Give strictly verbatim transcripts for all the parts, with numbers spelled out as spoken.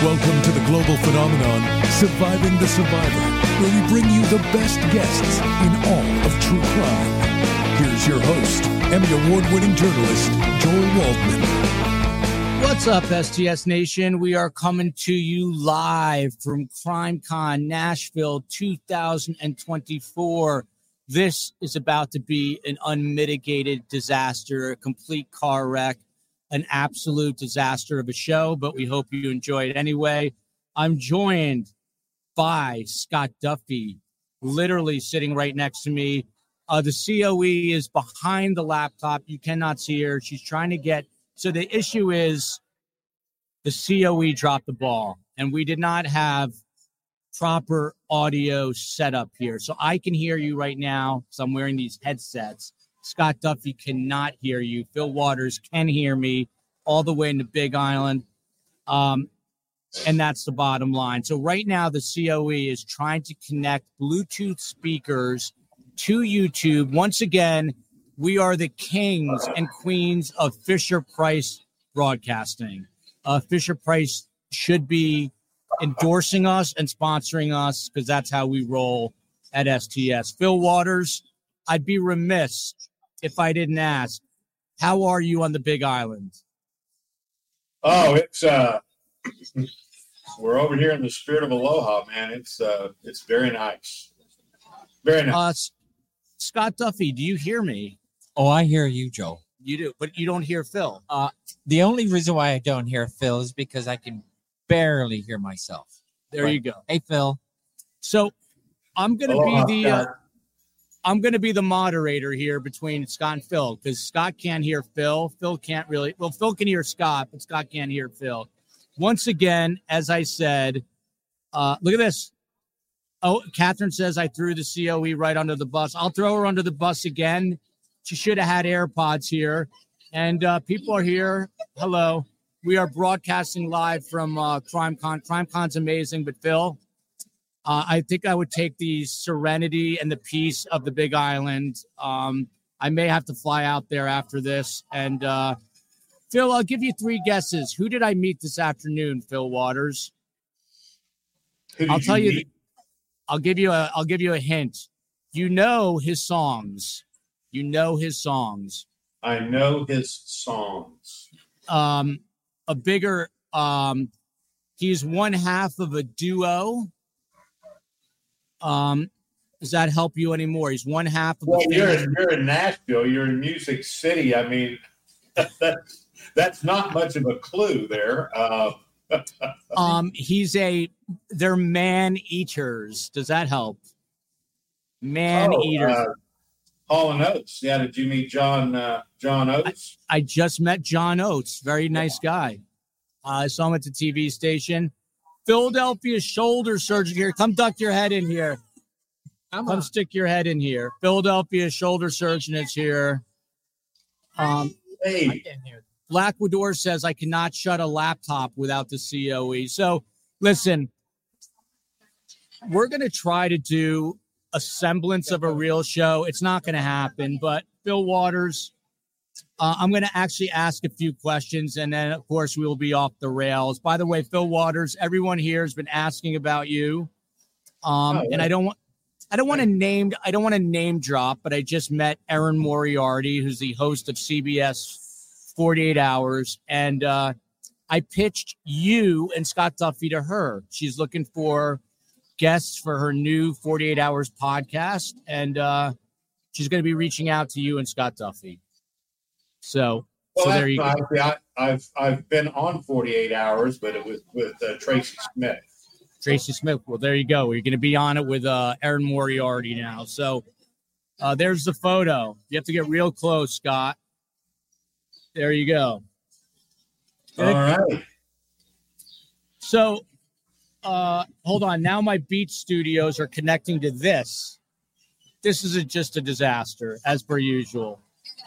Welcome to the global phenomenon, Surviving the Survivor, where we bring you the best guests in all of true crime. Here's your host, Emmy Award-winning journalist, Joel Waldman. What's up, S T S Nation? We are coming to you live from CrimeCon Nashville two thousand twenty-four. This is about to be an unmitigated disaster, a complete car wreck, an absolute disaster of a show, but we hope you enjoy it anyway. I'm joined by Scott Duffy, literally sitting right next to me. Uh, the C O E is behind the laptop. You cannot see her. She's trying to get... So the issue is the C O E dropped the ball, and we did not have proper audio set up here. So I can hear you right now, so I'm wearing these headsets. Scott Duffy cannot hear you. Phil Waters can hear me all the way in the Big Island. Um, and that's the bottom line. So right now, the C O E is trying to connect Bluetooth speakers to YouTube. Once again, we are the kings and queens of Fisher-Price broadcasting. Uh, Fisher-Price should be endorsing us and sponsoring us because that's how we roll at S T S. Phil Waters, I'd be remiss if I didn't ask, how are you on the Big Island? Oh, it's uh, we're over here in the spirit of aloha, man. It's uh, it's very nice, very nice. Uh, Scott Duffy, do you hear me? Oh, I hear you, Joe. You do, but you don't hear Phil. Uh, the only reason why I don't hear Phil is because I can barely hear myself. There but, you go. Hey, Phil. So I'm going to Aloha, be the uh, Scott. I'm going to be the moderator here between Scott and Phil because Scott can't hear Phil. Phil can't really. Well, Phil can hear Scott, but Scott can't hear Phil. Once again, as I said, uh, look at this. Oh, Catherine says I threw the C O E right under the bus. I'll throw her under the bus again. She should have had AirPods here. And uh, people are here. Hello. We are broadcasting live from uh, CrimeCon. CrimeCon's amazing, but Phil, uh, I think I would take the serenity and the peace of the Big Island. Um, I may have to fly out there after this. And uh, Phil, I'll give you three guesses. Who did I meet this afternoon, Phil Waters? Who did I'll tell you. meet? The, I'll give you a. I'll give you a hint. You know his songs. You know his songs. I know his songs. Um, a bigger. Um, he's one half of a duo. Um, does that help you anymore? He's one half of. Well, a you're famous- in, you're in Nashville. You're in Music City. I mean, that's that's not much of a clue there. Uh, um, he's a. They're man eaters. Does that help? Man oh, eaters. Uh, Hall and Oates. Yeah, did you meet John uh, John Oates? I just met John Oates. Very nice guy. Uh, I saw him at the T V station. Philadelphia shoulder surgeon here. Come duck your head in here. Come Come on. stick your head in here. Philadelphia shoulder surgeon is here. Um, I Hey, can't hear. Black Widor says I cannot shut a laptop without the C O E. So listen, we're going to try to do a semblance of a real show. It's not going to happen, but Phil Waters, uh, I'm going to actually ask a few questions, and then, of course, we will be off the rails. By the way, Phil Waters, everyone here has been asking about you, um, Oh, yeah. and I don't want. I don't want to name. I don't want to name drop, but I just met Erin Moriarty, who's the host of C B S forty-eight hours, and uh, I pitched you and Scott Duffy to her. She's looking for guests for her new forty-eight hours podcast, and uh, she's going to be reaching out to you and Scott Duffy. So, well, so that's there you nice. go. Yeah, I, I've I've been on forty-eight hours, but it was with uh, Tracy Smith. Tracy Smith. Well, there you go. You're going to be on it with uh, Erin Moriarty now. So uh, there's the photo. You have to get real close, Scott. There you go. All right. So, uh, hold on. Now my Beat Studios are connecting to this. This is a, just a disaster, as per usual.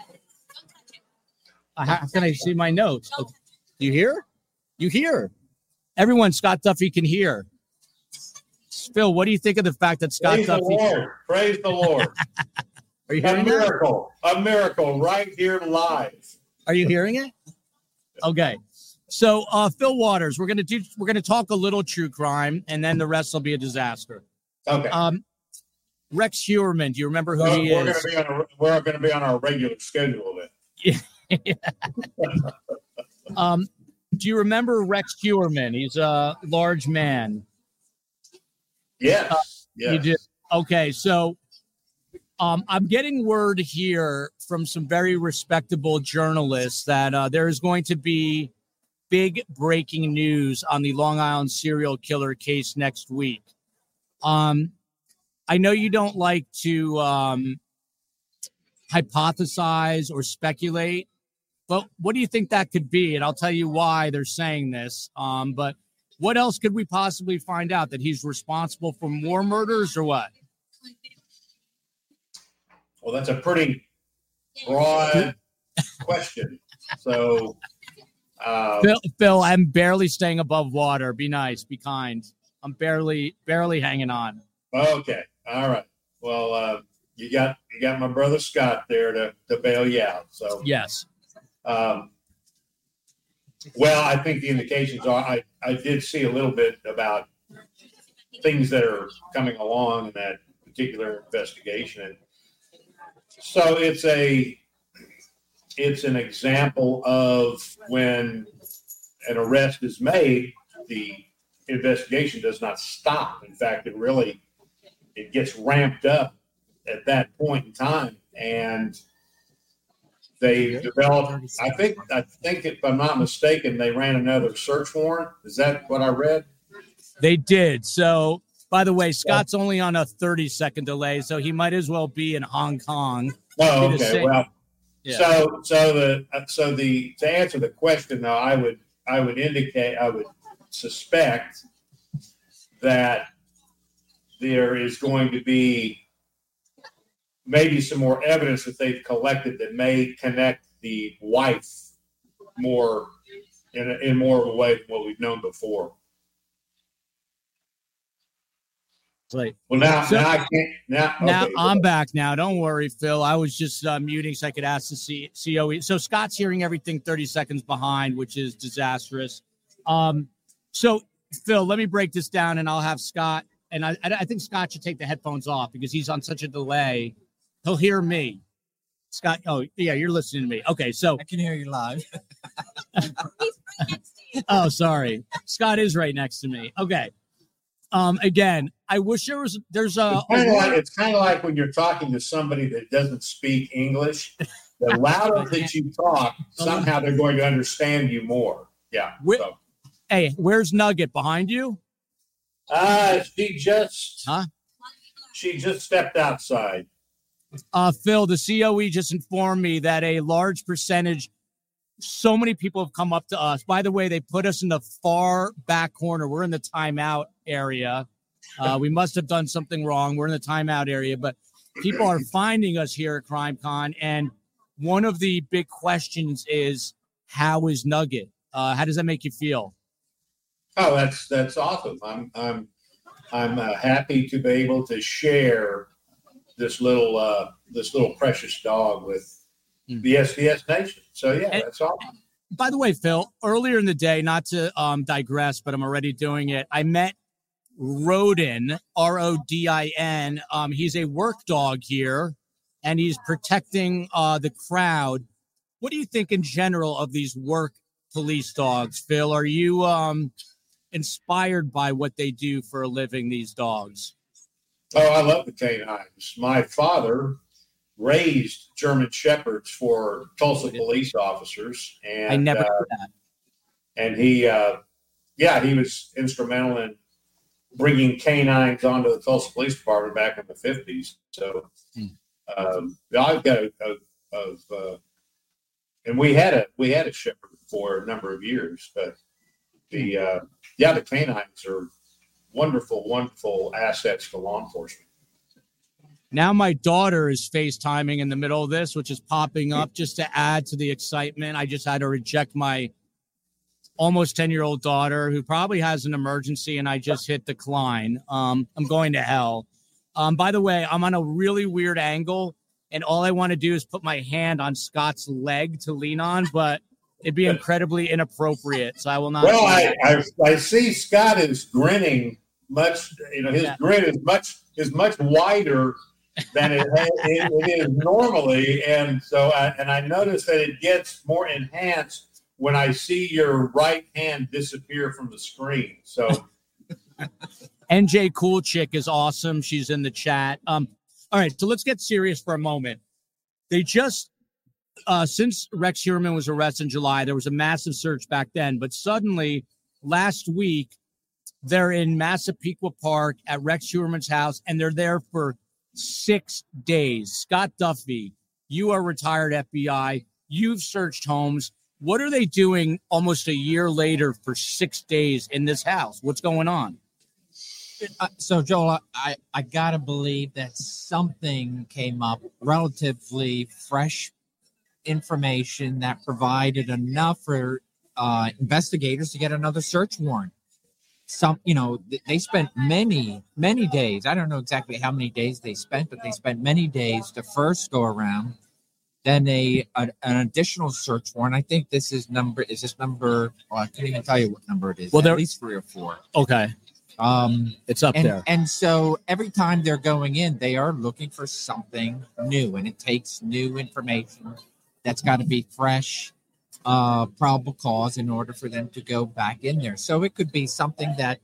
Uh, how can I see my notes? Oh, you hear? You hear? Everyone, Scott Duffy can hear. Phil, what do you think of the fact that Scott Praise Duffy? the Lord. Praise the Lord. Are you A hearing that? miracle. A miracle right here live. Are you hearing it? Okay. So, uh, Phil Waters, we're gonna do. We're gonna talk a little true crime, and then the rest will be a disaster. Okay. Um, Rex Hewerman, do you remember who well, he we're is? Gonna be on a, we're going to be on our regular schedule then. Yeah. um, do you remember Rex Hewerman? He's a large man. Yes. Uh, yes. You do. Okay, so um, I'm getting word here from some very respectable journalists that uh, there is going to be big breaking news on the Long Island serial killer case next week. Um, I know you don't like to um, hypothesize or speculate, but what do you think that could be? And I'll tell you why they're saying this. Um, but what else could we possibly find out? That he's responsible for more murders or what? Well, that's a pretty broad question. So, uh, Phil, Phil, I'm barely staying above water. Be nice, be kind. I'm barely, barely hanging on. Okay, all right. Well, uh, you got you got my brother Scott there to, to bail you out. So yes. Um, well, I think the indications are. I I did see a little bit about things that are coming along in that particular investigation, and so it's a it's an example of when an arrest is made, the investigation does not stop. In fact, it really it gets ramped up at that point in time, and they developed. I think I think if I'm not mistaken, they ran another search warrant. Is that what I read? They did. So, by the way, Scott's only on a thirty second delay, so he might as well be in Hong Kong. Oh, okay. Well, yeah. so so the so the to answer the question though, I would I would indicate I would suspect that there is going to be maybe some more evidence that they've collected that may connect the wife more in a, in more of a way than what we've known before. Right. Well, now, so, now I can't. Now, now okay. I'm back. Now, don't worry, Phil. I was just uh, muting so I could ask the C- COE. So Scott's hearing everything thirty seconds behind, which is disastrous. Um, so Phil, let me break this down, and I'll have Scott. And I, I think Scott should take the headphones off because he's on such a delay. He'll hear me. Scott. Oh, yeah, you're listening to me. Okay, so I can hear you live. Oh, sorry. Scott is right next to me. Okay. Um, again, I wish there was, there's a, it's kind of like, it's kind of like when you're talking to somebody that doesn't speak English, the louder that you talk, somehow they're going to understand you more. Yeah. Where, so. Hey, where's Nugget? Behind you? Uh, she just, huh? She just stepped outside. Uh, Phil, the C O E just informed me that a large percentage, so many people have come up to us. By the way, they put us in the far back corner. We're in the timeout area. Uh, we must have done something wrong. We're in the timeout area, but people are finding us here at CrimeCon. And one of the big questions is, how is Nugget? Uh, how does that make you feel? Oh, that's that's awesome. I'm I'm I'm uh, happy to be able to share this little uh, this little precious dog with the S D S Nation. So yeah, and, that's awesome. By the way, Phil, earlier in the day, not to um, digress, but I'm already doing it. I met Rodin, R O D I N. Um, he's a work dog here, and he's protecting uh, the crowd. What do you think in general of these work police dogs, Phil? Are you um, inspired by what they do for a living, these dogs? Oh, I love the canines. My father raised German Shepherds for Tulsa police officers. And I never uh, heard that. And he, uh, yeah, he was instrumental in bringing canines onto the Tulsa Police Department back in the fifties. So hmm. um, I've got a, a, a uh, and we had a we had a Shepherd for a number of years, but the uh, yeah, the canines are wonderful, wonderful assets to law enforcement. Now my daughter is FaceTiming in the middle of this, which is popping up just to add to the excitement. I just had to reject my almost ten-year-old daughter who probably has an emergency, and I just hit decline. Um, I'm going to hell. Um, by the way, I'm on a really weird angle, and all I want to do is put my hand on Scott's leg to lean on, but it'd be incredibly inappropriate. So I will not. Well, I, I I see Scott is grinning much. You know, his Yeah. grin is much is much wider than it, it, it is normally, and so I, and I notice that it gets more enhanced when I see your right hand disappear from the screen. So. N J Cool Chick is awesome. She's in the chat. Um, all right, so let's get serious for a moment. They just, uh, since Rex Heuermann was arrested in July, there was a massive search back then. But suddenly, last week, they're in Massapequa Park at Rex Heuermann's house, and they're there for six days. Scott Duffy, you are retired F B I. You've searched homes. What are they doing almost a year later for six days in this house? What's going on? Uh, so, Joel, I, I got to believe that something came up, relatively fresh information that provided enough for uh, investigators to get another search warrant. Some, you know, they spent many, many days. I don't know exactly how many days they spent, but they spent many days to first go around. Then a, a an additional search warrant. I think this is number, is this number, well, I can't even tell you what number it is. Well, there, at least three or four. Okay. Um, it's up and, there. And so every time they're going in, they are looking for something new, and it takes new information that's got to be fresh, uh, probable cause in order for them to go back in there. So it could be something that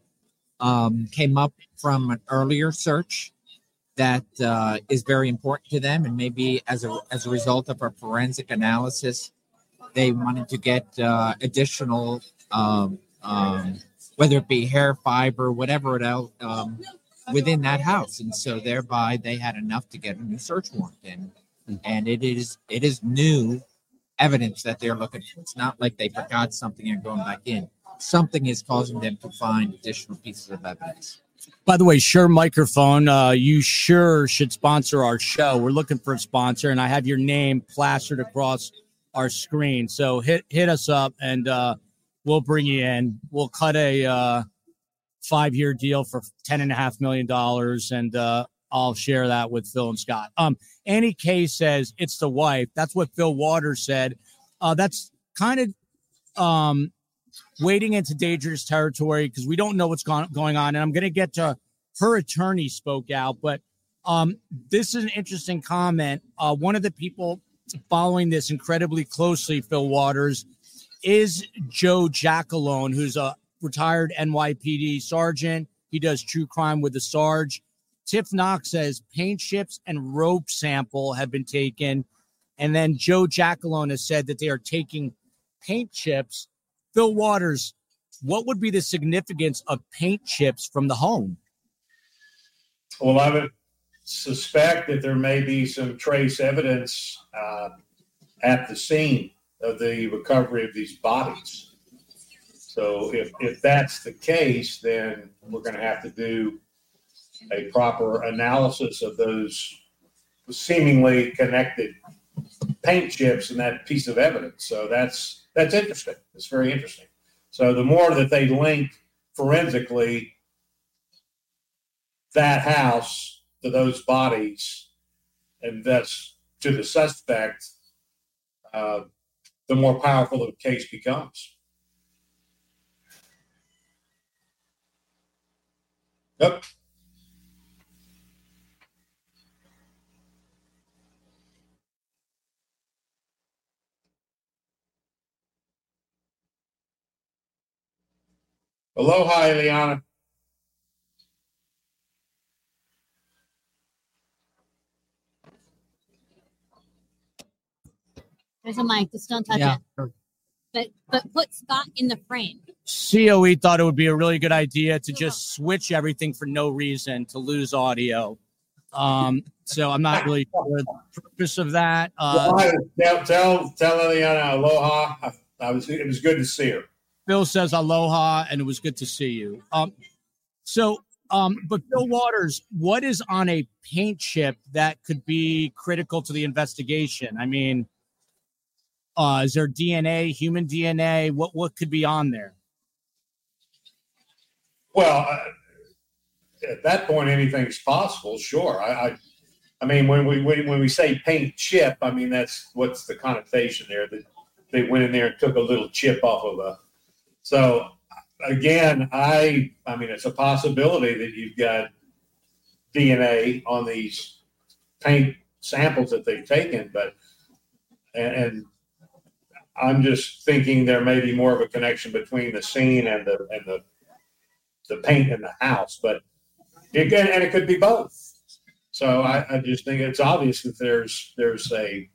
um, came up from an earlier search that uh, is very important to them, and maybe as a as a result of a forensic analysis, they wanted to get uh, additional. Um, um, whether it be hair fiber, whatever it else, um, within that house. And so thereby they had enough to get a new search warrant. And, and it is it is new evidence that they're looking for. It's not like they forgot something and going back in. Something is causing them to find additional pieces of evidence. By the way, Shure Microphone, uh, you sure should sponsor our show. We're looking for a sponsor, and I have your name plastered across our screen. So hit hit us up, and uh, we'll bring you in. We'll cut a uh, five-year deal for ten and a half million dollars, and uh, I'll share that with Phil and Scott. Um, Annie K says it's the wife. That's what Phil Waters said. Uh, that's kind of um, wading into dangerous territory because we don't know what's go- going on. And I'm going to get to her attorney spoke out, but um, this is an interesting comment. Uh, one of the people following this incredibly closely, Phil Waters, is Joe Jackalone, who's a retired N Y P D sergeant. He does true crime with the Sarge. Tiff Knox says paint chips and rope sample have been taken. And then Joe Jackalone has said that they are taking paint chips. Phil Waters, what would be the significance of paint chips from the home? Well, I would suspect that there may be some trace evidence uh, at the scene of the recovery of these bodies. So if, if that's the case, then we're going to have to do a proper analysis of those seemingly connected paint chips and that piece of evidence. So that's that's interesting. It's very interesting. So the more that they link forensically that house to those bodies and thus to the suspect, uh, the more powerful the case becomes. Yep. Aloha, Eliana. There's a mic. Just don't touch Yeah. it. But but put Scott in the frame. C O E thought it would be a really good idea to just switch everything for no reason to lose audio. Um, so I'm not really sure the purpose of that. Uh, tell, tell tell Eliana aloha. I, I was it was good to see her. Phil says aloha, and it was good to see you. Um, so, um, but Phil Waters, what is on a paint chip that could be critical to the investigation? I mean, uh, is there D N A, human D N A? What what could be on there? Well, uh, at that point, anything's possible. Sure. I, I, I mean, when we when we say paint chip, I mean that's what's the connotation there. The they went in there and took a little chip off of a. So again, I I mean, it's a possibility that you've got D N A on these paint samples that they've taken, but and, and I'm just thinking there may be more of a connection between the scene and the and the the paint in the house, but it can, and it could be both. So I, I just think it's obvious that there's there's a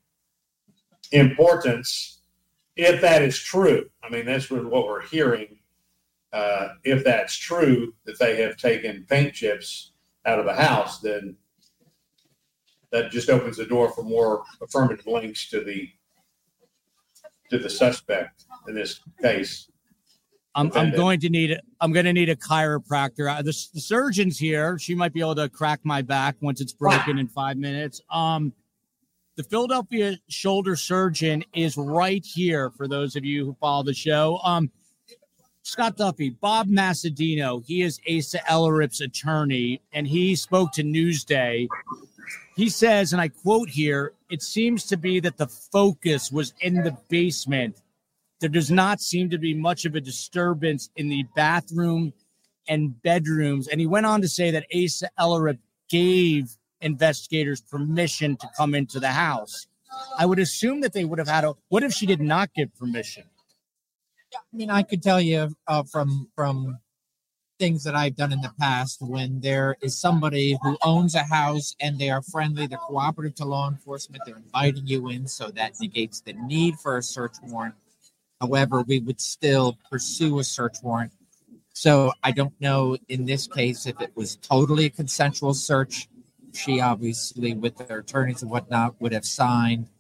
importance if that is true. I mean, that's what we're hearing. Uh, if that's true that they have taken paint chips out of the house, then that just opens the door for more affirmative links to the to the suspect in this case. I'm, I'm going to need I'm going to need a chiropractor. Uh, The, the surgeon's here. She might be able to crack my back once it's broken in five minutes. Um, the Philadelphia shoulder surgeon is right here for those of you who follow the show. Um, Scott Duffy, Bob Massadino, he is Asa Ellerip's attorney, and he spoke to Newsday. He says, and I quote here, "It seems to be that the focus was in the basement. There does not seem to be much of a disturbance in the bathroom and bedrooms." And he went on to say that Asa Ellerip gave investigators permission to come into the house. I would assume that they would have had a, what if she did not give permission? I mean, I could tell you uh, from from things that I've done in the past, when there is somebody who owns a house and they are friendly, they're cooperative to law enforcement, they're inviting you in, so that negates the need for a search warrant. However, we would still pursue a search warrant. So I don't know in this case if it was totally a consensual search. She obviously, with her attorneys and whatnot, would have signed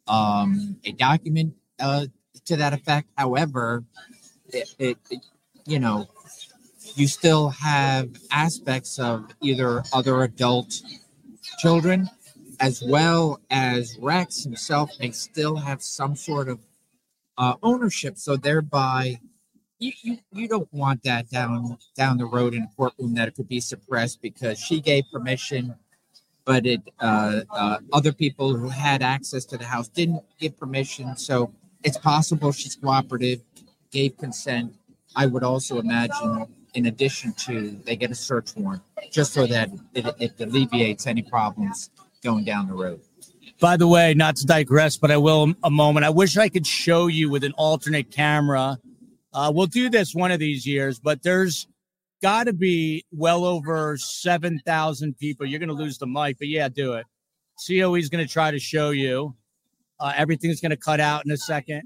um, a document uh, to that effect. However, it, it, it, you know, you still have aspects of either other adult children, as well as Rex himself may still have some sort of uh, ownership. So thereby, you, you you don't want that down down the road in a courtroom, that it could be suppressed because she gave permission, but it uh, uh, other people who had access to the house didn't give permission. So it's possible she's cooperative, gave consent. I would also imagine, in addition to, they get a search warrant just so that it, it alleviates any problems going down the road. By the way, not to digress, but I will a moment. I wish I could show you with an alternate camera. Uh, we'll do this one of these years, but there's got to be well over seven thousand people. You're going to lose the mic, but yeah, do it. C O E's going to try to show you. Uh, everything's going to cut out in a second.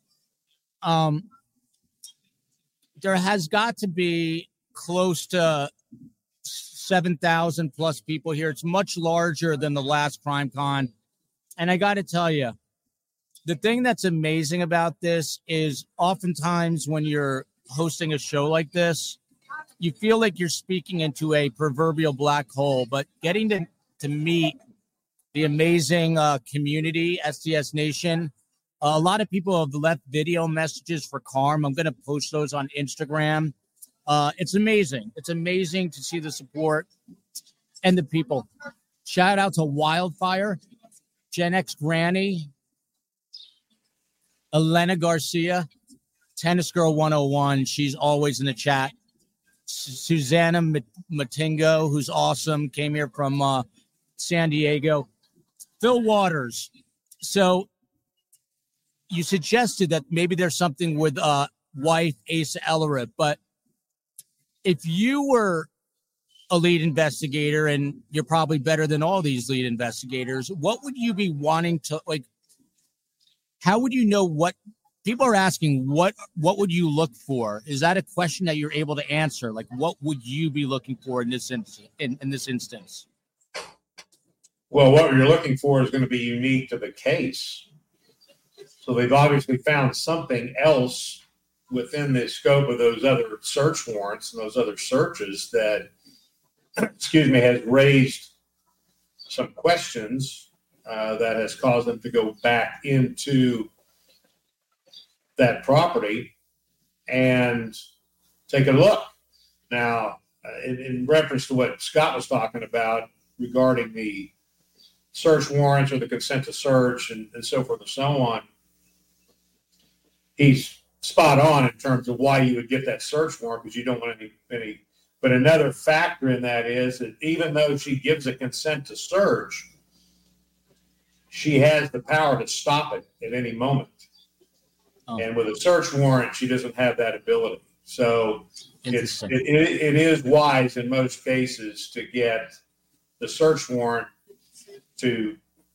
Um, there has got to be close to seven thousand plus people here. It's much larger than the last CrimeCon. And I got to tell you, the thing that's amazing about this is oftentimes when you're hosting a show like this, you feel like you're speaking into a proverbial black hole, but getting to, to meet the amazing uh, community, S T S Nation. Uh, a lot of people have left video messages for Carm. I'm going to post those on Instagram. Uh, it's amazing. It's amazing to see the support and the people. Shout out to Wildfire, Gen X Granny, Elena Garcia, Tennis Girl one oh one. She's always in the chat. Susanna Matingo, who's awesome, came here from uh, San Diego. Phil Waters. So you suggested that maybe there's something with uh, wife Asa Ellerip, but if you were a lead investigator, and you're probably better than all these lead investigators, what would you be wanting to, like, how would you know what people are asking? What, what would you look for? Is that a question that you're able to answer? Like, what would you be looking for in this in, in, in this instance? Well, what you're looking for is going to be unique to the case. So they've obviously found something else within the scope of those other search warrants and those other searches that, excuse me, has raised some questions uh, that has caused them to go back into that property and take a look. Now, uh, in, in reference to what Scott was talking about regarding the search warrants or the consent to search and, and so forth and so on, he's spot on in terms of why you would get that search warrant, because you don't want any, any, but another factor in that is that even though she gives a consent to search, she has the power to stop it at any moment. Oh. And with a search warrant, she doesn't have that ability. So it's, it, it, it is wise in most cases to get the search warrant to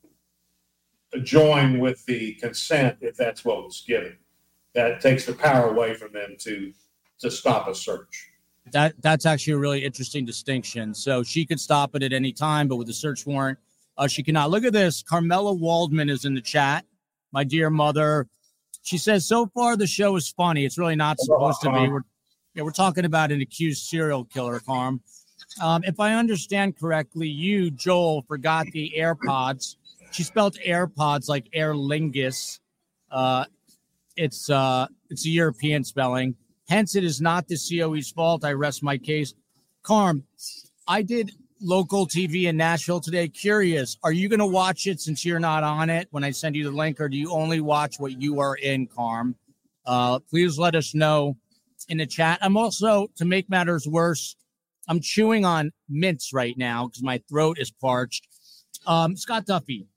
join with the consent if that's what was given. That takes the power away from them to to stop a search. That that's actually a really interesting distinction. So she could stop it at any time, but with the search warrant, uh, she cannot. Look at this. Carmela Waldman is in the chat. My dear mother. She says, so far the show is funny. It's really not supposed to be. We're, yeah, we're talking about an accused serial killer, Carm. Um, if I understand correctly, you, Joel, forgot the AirPods. She spelled AirPods like Aer Lingus. Uh, it's uh, it's a European spelling. Hence, it is not the C O E's fault. I rest my case. Carm, I did local T V in Nashville today. Curious, are you going to watch it since you're not on it when I send you the link, or do you only watch what you are in, Carm? Uh, please let us know in the chat. I'm also, to make matters worse, I'm chewing on mints right now because my throat is parched. Um, Scott Duffy.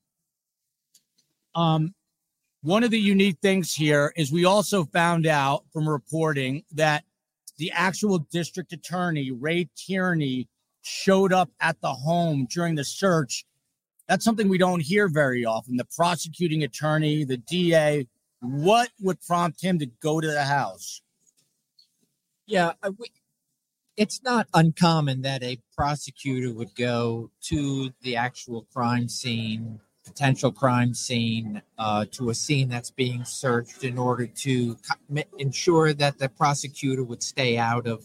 Um, one of the unique things here is we also found out from reporting that the actual district attorney, Ray Tierney, showed up at the home during the search. That's something we don't hear very often. The prosecuting attorney, the D A, what would prompt him to go to the house? Yeah, we, it's not uncommon that a prosecutor would go to the actual crime scene, potential crime scene, uh, to a scene that's being searched in order to co- ensure that the prosecutor would stay out of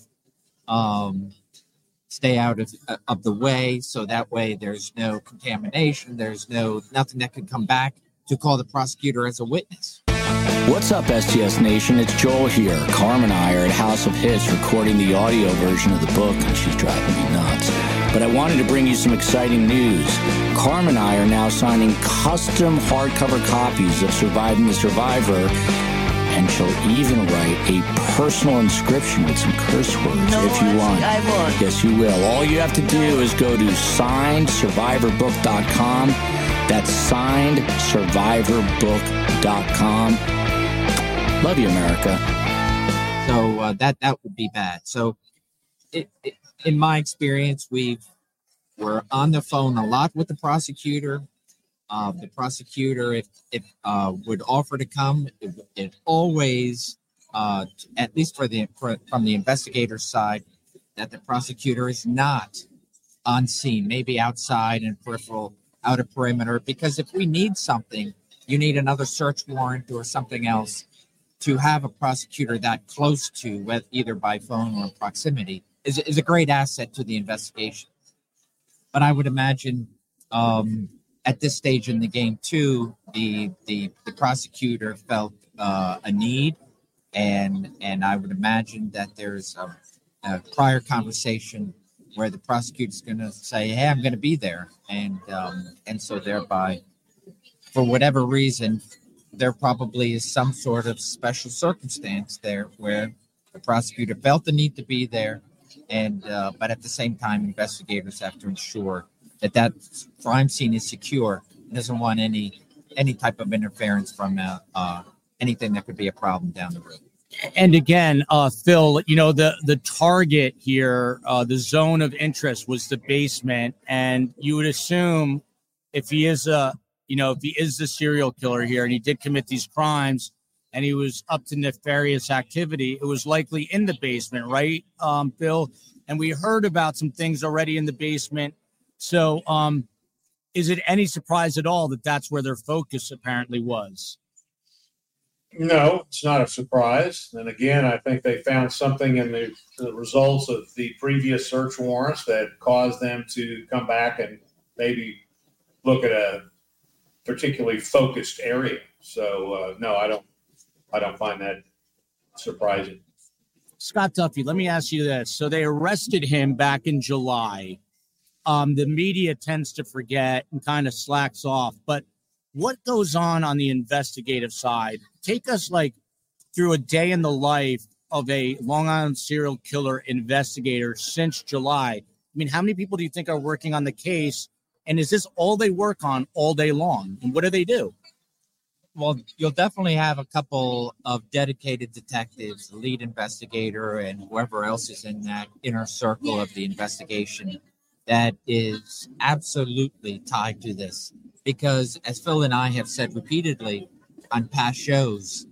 um, stay out of, uh, of the way, so that way there's no contamination, there's no nothing that could come back to call the prosecutor as a witness. What's up, S T S Nation? It's Joel here. Carm and I are at House of Hits recording the audio version of the book, and she's driving me nuts. But I wanted to bring you some exciting news. Carm and I are now signing custom hardcover copies of Surviving the Survivor, and she'll even write a personal inscription with some curse words no, if you want. I won't. Yes, you will. All you have to do is go to signed survivor book dot com. That's signed survivor book dot com. Love you, America. So uh, that that would be bad. So, it, it, in my experience, we've we're on the phone a lot with the prosecutor. Uh, the prosecutor, if if uh, would offer to come, it, it always, uh, at least for the for, from the investigator's side, that the prosecutor is not on scene, maybe outside and peripheral, out of perimeter. Because if we need something, you need another search warrant or something else. To have a prosecutor that close to, either by phone or proximity, is is a great asset to the investigation. But I would imagine. Um, At this stage in the game, too, the the, the prosecutor felt uh, a need, and and I would imagine that there's a, a prior conversation where the prosecutor's going to say, "Hey, I'm going to be there," and um, and so thereby, for whatever reason, there probably is some sort of special circumstance there where the prosecutor felt the need to be there, and uh, but at the same time, investigators have to ensure that that crime scene is secure, doesn't want any any type of interference from uh, uh, anything that could be a problem down the road. And again, uh, Phil, you know, the, the target here, uh, the zone of interest was the basement. And you would assume if he is a, you know, if he is the serial killer here and he did commit these crimes and he was up to nefarious activity, it was likely in the basement, right, um, Phil? And we heard about some things already in the basement. So um, is it any surprise at all that that's where their focus apparently was? No, it's not a surprise. And again, I think they found something in the, the results of the previous search warrants that caused them to come back and maybe look at a particularly focused area. So uh, no, I don't. I don't find that surprising. Scott Duffy, let me ask you this. So they arrested him back in July. Um, the media tends to forget and kind of slacks off. But what goes on on the investigative side? Take us like through a day in the life of a Long Island serial killer investigator since July. I mean, how many people do you think are working on the case? And is this all they work on all day long? And what do they do? Well, you'll definitely have a couple of dedicated detectives, the lead investigator, and whoever else is in that inner circle of the investigation that is absolutely tied to this. Because as Phil and I have said repeatedly on past shows,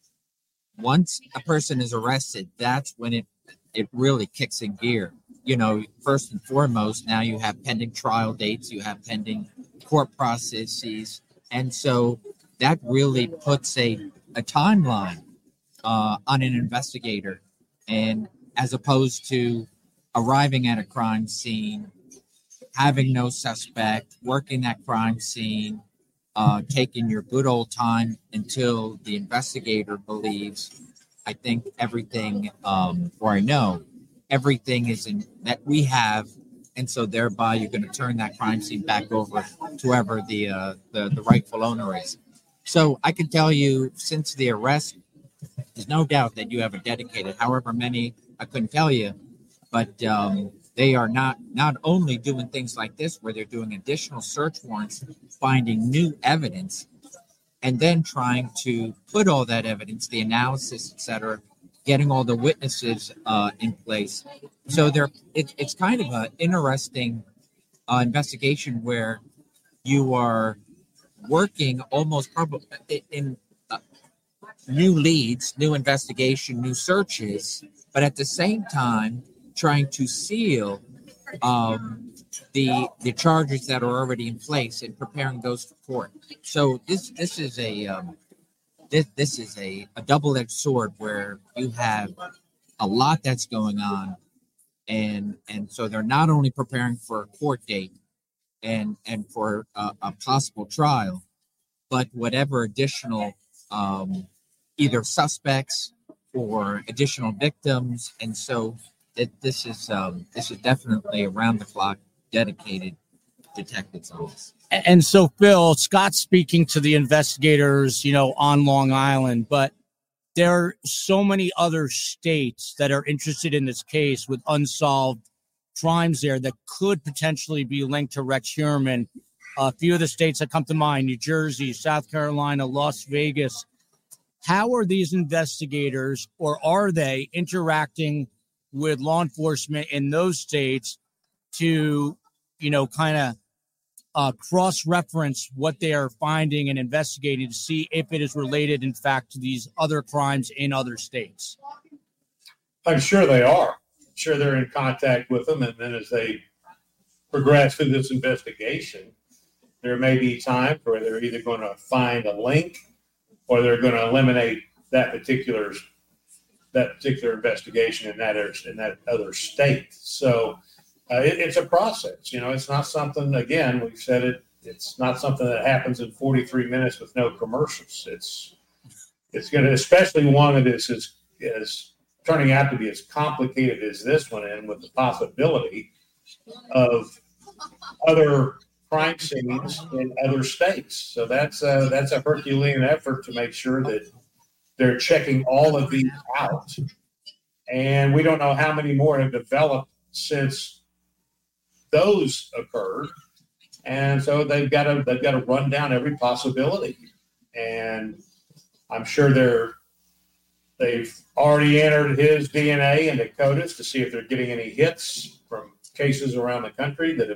once a person is arrested, that's when it, it really kicks in gear. You know, first and foremost, now you have pending trial dates, you have pending court processes. And so that really puts a, a timeline uh, on an investigator. And as opposed to arriving at a crime scene, having no suspect, working that crime scene, uh, taking your good old time until the investigator believes, I think everything, um, or I know everything is in that we have. And so thereby you're going to turn that crime scene back over to whoever the, uh, the, the rightful owner is. So I can tell you, since the arrest, there's no doubt that you have a dedicated, however many, I couldn't tell you, but um, they are not not only doing things like this, where they're doing additional search warrants, finding new evidence, and then trying to put all that evidence, the analysis, et cetera, getting all the witnesses uh, in place. So they're, it, it's kind of an interesting uh, investigation where you are working almost probably in uh, new leads, new investigation, new searches, but at the same time trying to seal um, the the charges that are already in place and preparing those for court. So this this is a um, this this is a, a double-edged sword where you have a lot that's going on, and and so they're not only preparing for a court date and and for a, a possible trial, but whatever additional um, either suspects or additional victims. And so it, this is um, this is definitely around the clock dedicated detectives on this. And so, Phil, Scott's speaking to the investigators, you know, on Long Island, but there are so many other states that are interested in this case with unsolved crimes there that could potentially be linked to Rex Heuermann. A few of the states that come to mind, New Jersey, South Carolina, Las Vegas. How are these investigators, or are they interacting with law enforcement in those states to, you know, kind of uh, cross-reference what they are finding and investigating to see if it is related, in fact, to these other crimes in other states? I'm sure they are. I'm sure they're in contact with them, and then as they progress through this investigation, there may be times where they're either going to find a link or they're going to eliminate that particular that particular investigation in that in that other state. So uh, it, it's a process. You know, it's not something. Again, we've said it. It's not something that happens in forty-three minutes with no commercials. It's it's going to, especially one that is is, is turning out to be as complicated as this one, and with the possibility of other crime scenes in other states. So that's a, that's a Herculean effort to make sure that they're checking all of these out. And we don't know how many more have developed since those occurred. And so they've got to they've got to run down every possibility. And I'm sure they're they've already entered his D N A into CODIS to see if they're getting any hits from cases around the country that have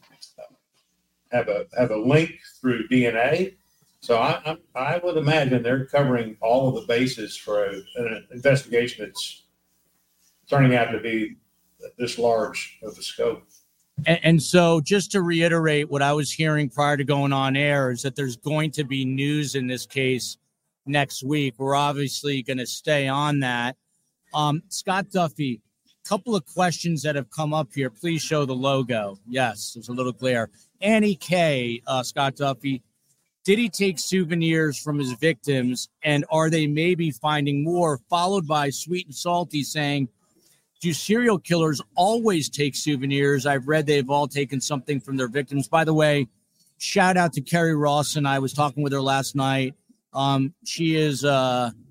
have a have a link through D N A. So I, I I would imagine they're covering all of the bases for a, an investigation that's turning out to be this large of a scope. And, and so just to reiterate what I was hearing prior to going on air is that there's going to be news in this case next week. We're obviously going to stay on that. Um, Scott Duffy, a couple of questions that have come up here. Please show the logo. Yes, there's a little glare. Annie K, uh, Scott Duffy, did he take souvenirs from his victims, and are they maybe finding more? Followed by Sweet and Salty saying, do serial killers always take souvenirs? I've read they've all taken something from their victims. By the way, shout out to Kerry Rawson. I was talking with her last night. Um, she is uh,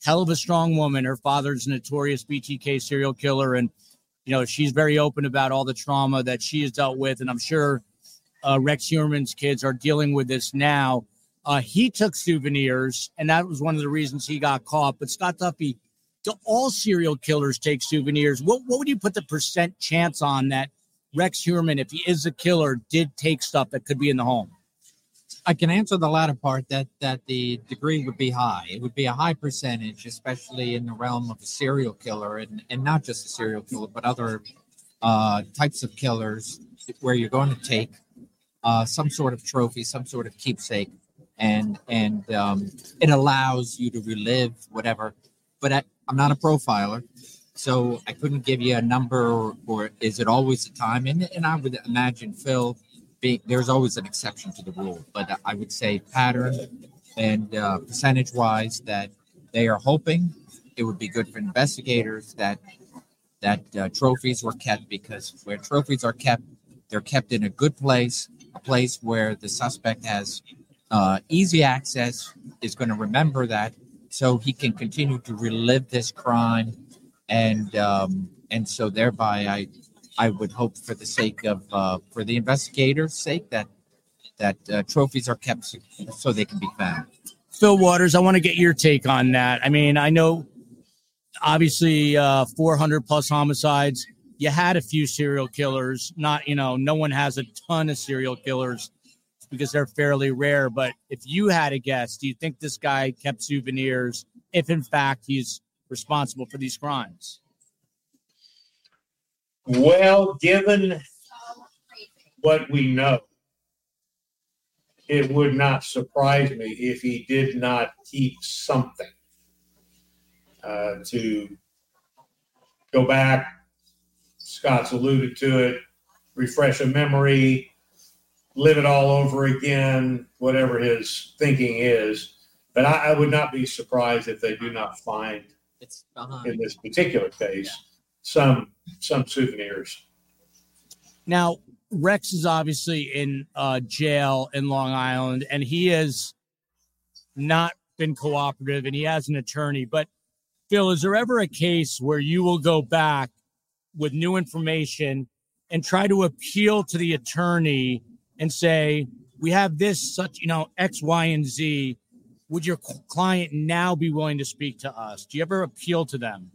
hell of a strong woman. Her father's a notorious B T K serial killer, and you know she's very open about all the trauma that she has dealt with, and I'm sure uh, Rex Heuermann's kids are dealing with this now. Uh, he took souvenirs, and that was one of the reasons he got caught. But Scott Duffy, do all serial killers take souvenirs? What what would you put the percent chance on that Rex Heuermann, if he is a killer, did take stuff that could be in the home? I can answer the latter part, that that the degree would be high. It would be a high percentage, especially in the realm of a serial killer, and, and not just a serial killer, but other uh, types of killers where you're going to take uh, some sort of trophy, some sort of keepsake, and and um, it allows you to relive whatever. But I, I'm not a profiler, so I couldn't give you a number, or, or is it always the time? And, and I would imagine, Phil, Being, there's always an exception to the rule, but I would say pattern and uh, percentage-wise that they are hoping it would be good for investigators that that uh, trophies were kept, because where trophies are kept, they're kept in a good place, a place where the suspect has uh, easy access, is going to remember that, so he can continue to relive this crime, and um, and so thereby I. I would hope, for the sake of, uh, for the investigators' sake, that that uh, trophies are kept so, so they can be found. Phil Waters, I want to get your take on that. I mean, I know, obviously, uh, four hundred plus homicides. You had a few serial killers. Not, you know, no one has a ton of serial killers because they're fairly rare. But if you had a guess, do you think this guy kept souvenirs if, in fact, he's responsible for these crimes? Well, given what we know, it would not surprise me if he did not keep something uh, to go back. Scott's alluded to it, refresh a memory, live it all over again, whatever his thinking is. But I, I would not be surprised if they do not find, It's behind. in this particular case, some some souvenirs. Now, Rex is obviously in uh, jail in Long Island, and he has not been cooperative, and he has an attorney. But, Phil, is there ever a case where you will go back with new information and try to appeal to the attorney and say, we have this, such, you know, X, Y, and Z. Would your client now be willing to speak to us? Do you ever appeal to them?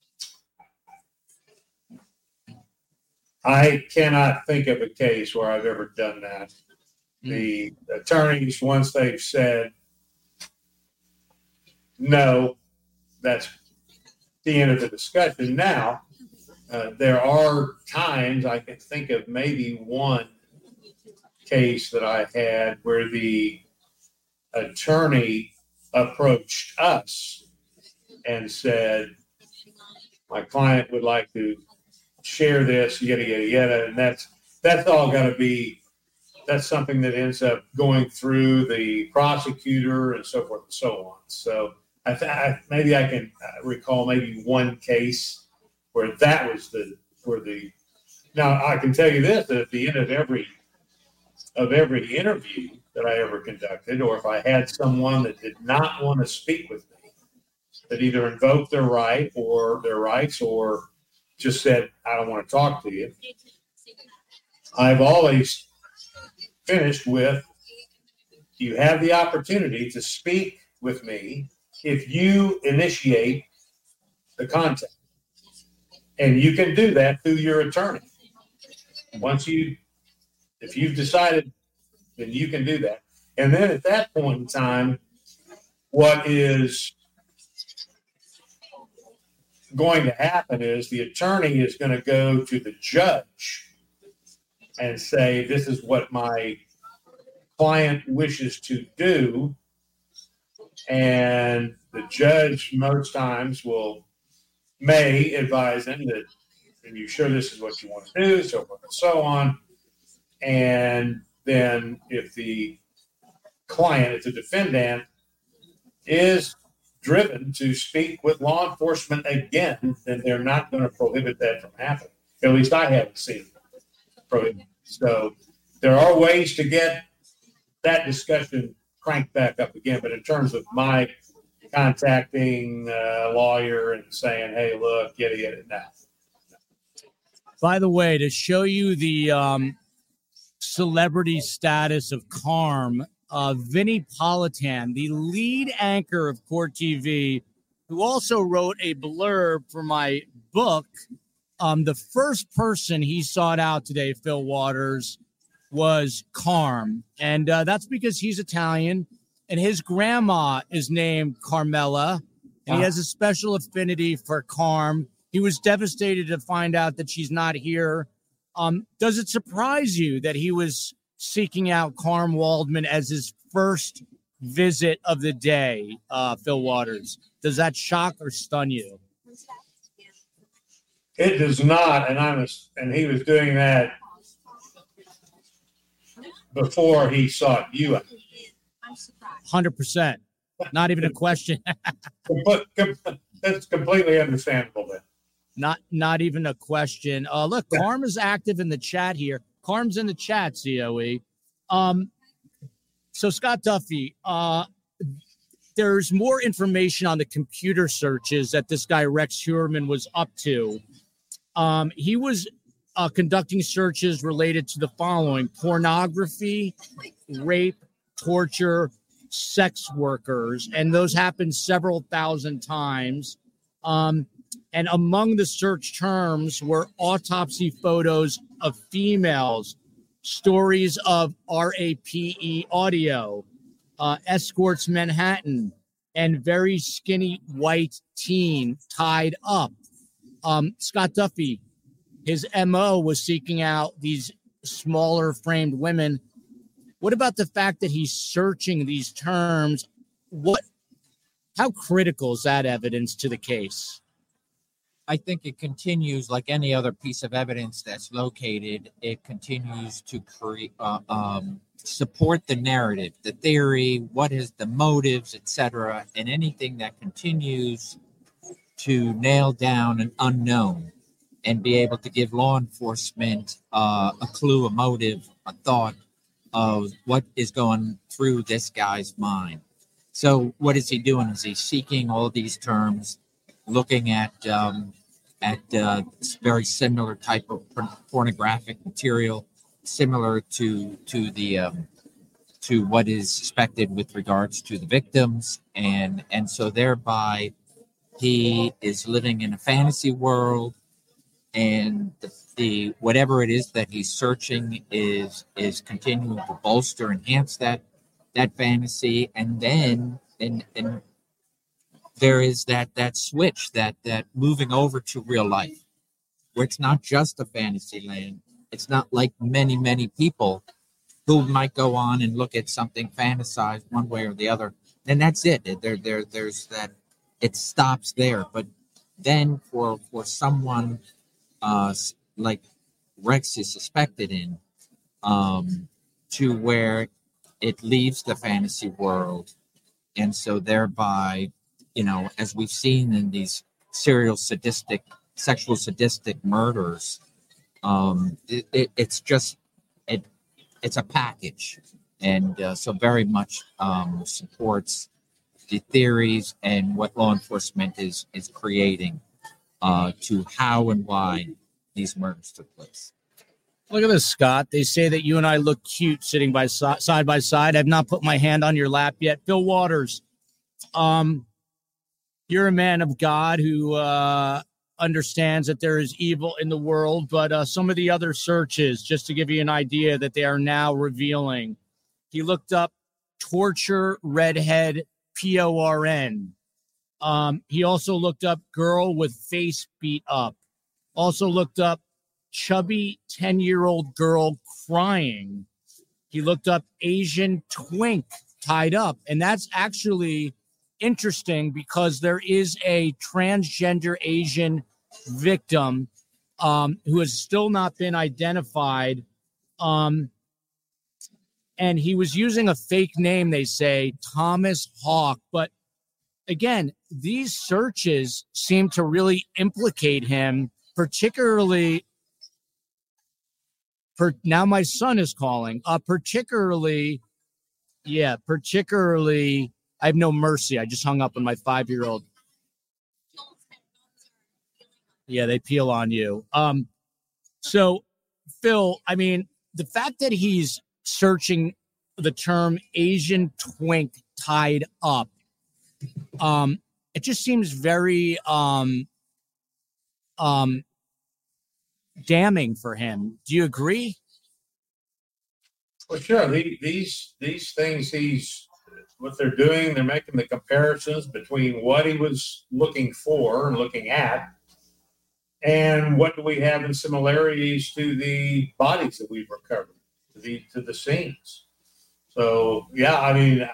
I cannot think of a case where I've ever done that. Mm. The attorneys, once they've said no, that's the end of the discussion. Now, uh, there are times I can think of maybe one case that I had where the attorney approached us and said, my client would like to share this, yada, yada, yada. And that's, that's all got to be, that's something that ends up going through the prosecutor and so forth and so on. So I, th- I maybe I can recall maybe one case where that was the, where the, now I can tell you this, that at the end of every, of every interview that I ever conducted, or if I had someone that did not want to speak with me, that either invoked their right or their rights or just said, I don't want to talk to you, I've always finished with, you have the opportunity to speak with me if you initiate the contact. And you can do that through your attorney. Once you, if you've decided, then you can do that. And then at that point in time, what is going to happen is the attorney is going to go to the judge and say, this is what my client wishes to do. And the judge most times will, may advise them that, are you sure this is what you want to do, so forth and so on. And then if the client, if the defendant is driven to speak with law enforcement again, then they're not going to prohibit that from happening. At least I haven't seen it prohibited. So there are ways to get that discussion cranked back up again. But in terms of my contacting a lawyer and saying, hey, look, get it, get it now. By the way, to show you the um, celebrity status of Carm, uh, Vinnie Politan, the lead anchor of Court T V, who also wrote a blurb for my book, um, the first person he sought out today, Phil Waters, was Carm. And uh, that's because he's Italian, and his grandma is named Carmela, and he has a special affinity for Carm. He was devastated to find out that she's not here. Um, does it surprise you that he was seeking out Carm Waldman as his first visit of the day, uh, Phil Waters? Does that shock or stun you? It does not, and I'm a, and he was doing that before he sought you out. one hundred percent. Not even a question. That's completely understandable then. Not not even a question. Uh, look, Carm is active in the chat here. Carm's in the chat, C O E. Um, so, Scott Duffy, uh, there's more information on the computer searches that this guy Rex Heuermann was up to. Um, he was uh, conducting searches related to the following: pornography, rape, torture, sex workers, and those happened several thousand times. Um, and among the search terms were autopsy photos of females, stories of R A P E audio, uh, escorts Manhattan, and very skinny white teen tied up. Um, Scott Duffy, his M O was seeking out these smaller framed women. What about the fact that he's searching these terms? What, how critical is that evidence to the case? I think it continues like any other piece of evidence that's located. It continues to create, uh, um, support the narrative, the theory, what is the motives, et cetera, and anything that continues to nail down an unknown and be able to give law enforcement uh, a clue, a motive, a thought of what is going through this guy's mind. So what is he doing? Is he seeking all these terms, looking at um, at uh, very similar type of pornographic material, similar to to the um, to what is suspected with regards to the victims, and and so thereby he is living in a fantasy world, and the, the whatever it is that he's searching is is continuing to bolster, enhance that that fantasy, and then and and there is that that switch, that that moving over to real life, where it's not just a fantasy land. It's not like many many people who might go on and look at something fantasized one way or the other, and that's it. There there there's that. It stops there. But then for for someone uh, like Rex is suspected in, um, to where it leaves the fantasy world, and so thereby, you know, as we've seen in these serial sadistic, sexual sadistic murders, um, it, it, it's just it it's a package, and uh, so very much um, supports the theories and what law enforcement is is creating uh, to how and why these murders took place. Look at this, Scott. They say that you and I look cute sitting by si- side by side. I've not put my hand on your lap yet. Phil Waters, um, you're a man of God who uh, understands that there is evil in the world, but uh, some of the other searches, just to give you an idea that they are now revealing, he looked up torture redhead P O R N. Um, he also looked up girl with face beat up. Also looked up chubby ten-year-old girl crying. He looked up Asian twink tied up. And that's actually interesting because there is a transgender Asian victim um, who has still not been identified. Um, and he was using a fake name, they say, Thomas Hawk. But again, these searches seem to really implicate him, particularly for now my son is calling, uh, particularly, yeah, particularly I have no mercy. I just hung up on my five-year-old. Yeah, they peel on you. Um, so, Phil, I mean, the fact that he's searching the term Asian twink tied up, um, it just seems very um, um, damning for him. Do you agree? Well, sure. The, these these things he's what they're doing, they're making the comparisons between what he was looking for and looking at, and what do we have in similarities to the bodies that we've recovered, to the to the scenes. So yeah, I mean,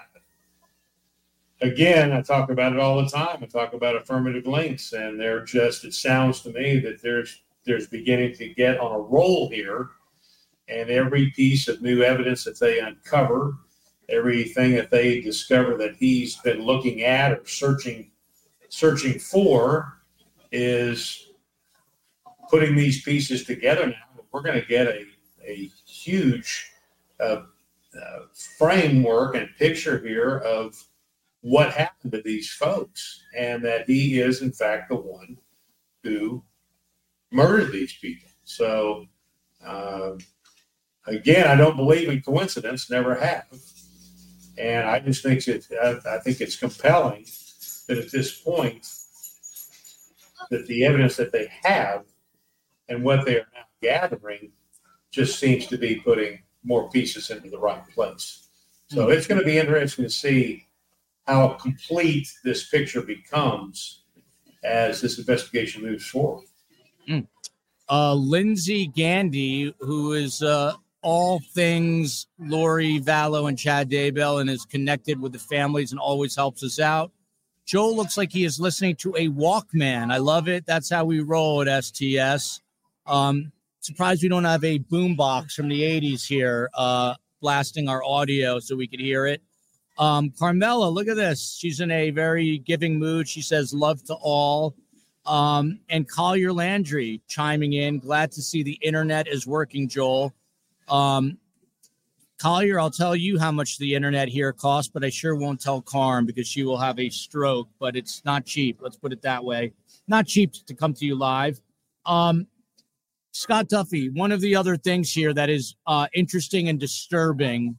again, I talk about it all the time. I talk about affirmative links, and they're just. It sounds to me that there's there's beginning to get on a roll here. And every piece of new evidence that they uncover, everything that they discover that he's been looking at or searching searching for, is putting these pieces together now. We're going to get a, a huge uh, uh, framework and picture here of what happened to these folks, and that he is, in fact, the one who murdered these people. So, uh, Again, I don't believe in coincidence, never have. And I just think it, I, I think it's compelling that at this point, that the evidence that they have and what they are now gathering just seems to be putting more pieces into the right place. So it's going to be interesting to see how complete this picture becomes as this investigation moves forward. Mm. Uh, Lindsay Gandy, who is uh, all things Lori Vallow and Chad Daybell and is connected with the families and always helps us out. Joel looks like he is listening to a Walkman. I love it. That's how we roll at S T S. Um, surprised we don't have a boombox from the eighties here uh, blasting our audio so we could hear it. Um, Carmela, look at this. She's in a very giving mood. She says, love to all. Um, and Collier Landry chiming in. Glad to see the internet is working, Joel. Um, Collier, I'll tell you how much the internet here costs, but I sure won't tell Carm because she will have a stroke, but it's not cheap. Let's put it that way. Not cheap to come to you live. Um, Scott Duffy, one of the other things here that is uh, interesting and disturbing,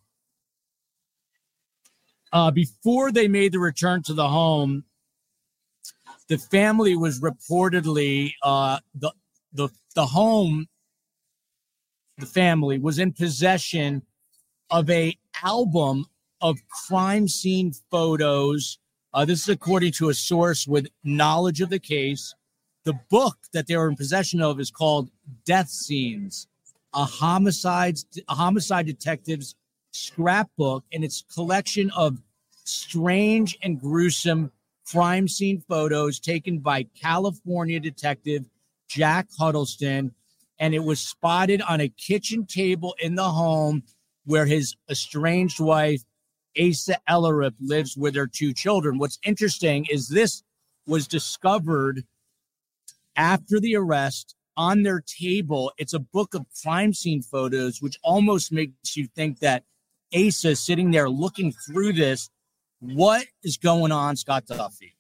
uh, before they made the return to the home, the family was reportedly, uh, the, the, the home, the family was in possession of a album of crime scene photos. Uh, this is according to a source with knowledge of the case. The book that they were in possession of is called Death Scenes, a homicides, a homicide detective's scrapbook, and it's a collection of strange and gruesome crime scene photos taken by California detective Jack Huddleston, and it was spotted on a kitchen table in the home where his estranged wife, Asa Ellerup, lives with her two children. What's interesting is this was discovered after the arrest on their table. It's a book of crime scene photos, which almost makes you think that Asa is sitting there looking through this. What is going on, Scott Duffy?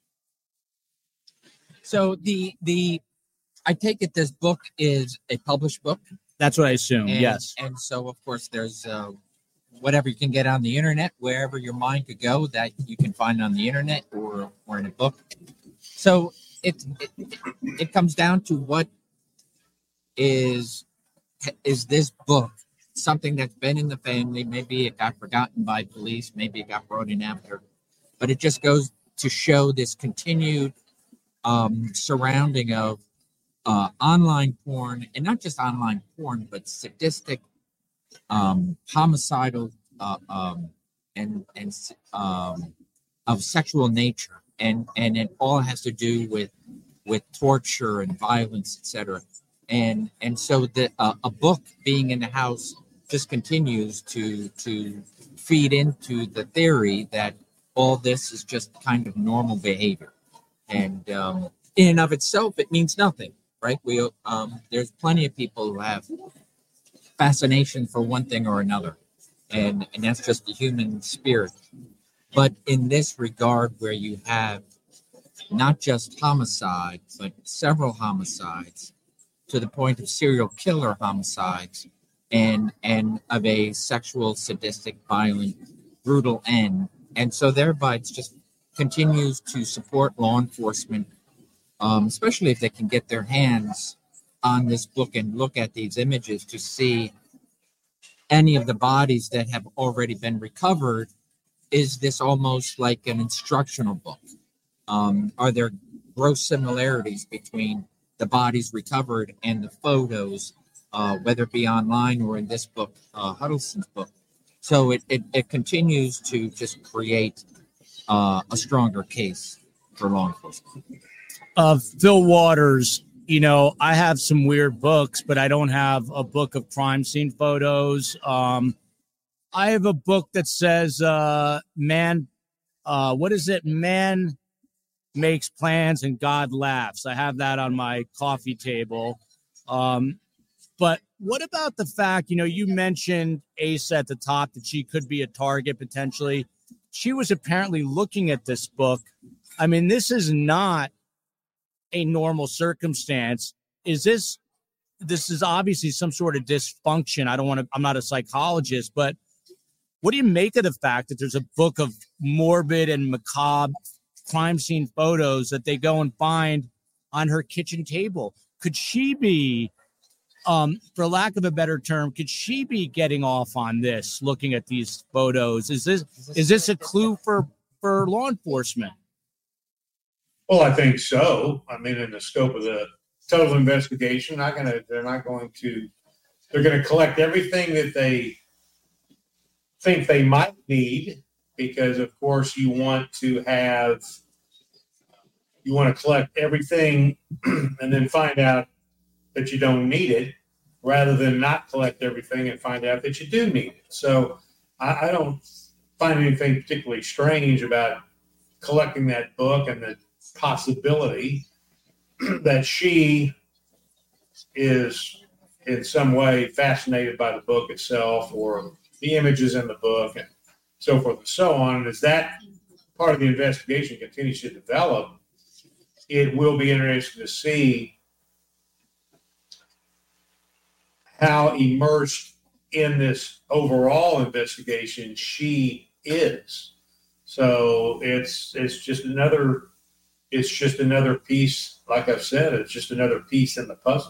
So the the I take it this book is a published book. That's what I assume, and, yes. And so, of course, there's uh, whatever you can get on the internet, wherever your mind could go, that you can find on the internet or, or in a book. So it, it it comes down to what is is this book something that's been in the family? Maybe it got forgotten by police. Maybe it got brought in after. But it just goes to show this continued um, surrounding of Uh, online porn, and not just online porn, but sadistic, um, homicidal, uh, um, and and um, of sexual nature, and and it all has to do with with torture and violence, et cetera. And and so the uh, a book being in the house just continues to to feed into the theory that all this is just kind of normal behavior, and um, in and of itself, it means nothing. Right? We um, there's plenty of people who have fascination for one thing or another, and and that's just the human spirit. But in this regard, where you have not just homicide, but several homicides to the point of serial killer homicides and and of a sexual, sadistic, violent, brutal end. And so thereby it just continues to support law enforcement, um, especially if they can get their hands on this book and look at these images to see any of the bodies that have already been recovered. Is this almost like an instructional book? Um, are there gross similarities between the bodies recovered and the photos, uh, whether it be online or in this book, uh, Huddleston's book? So it, it, it continues to just create uh, a stronger case for law enforcement. Uh, Phil Waters, you know, I have some weird books, but I don't have a book of crime scene photos. Um, I have a book that says, uh, man, uh, what is it? Man makes plans and God laughs. I have that on my coffee table. Um, but what about the fact, you know, you mentioned Asa at the top, that she could be a target potentially. She was apparently looking at this book. I mean, this is not a normal circumstance. Is this, this is obviously some sort of dysfunction. I don't want to, I'm not a psychologist, but what do you make of the fact that there's a book of morbid and macabre crime scene photos that they go and find on her kitchen table? Could she be, um, for lack of a better term, could she be getting off on this, looking at these photos? Is this, is this a clue for, for law enforcement? Well, I think so. I mean, in the scope of the total investigation, not gonna, they're not going to, they're going to collect everything that they think they might need, because of course you want to have, you want to collect everything and then find out that you don't need it, rather than not collect everything and find out that you do need it. So I, I don't find anything particularly strange about collecting that book and the possibility that she is in some way fascinated by the book itself or the images in the book and so forth and so on. And as that part of the investigation continues to develop, it will be interesting to see how immersed in this overall investigation she is. So it's it's just another it's just another piece, like I've said, it's just another piece in the puzzle.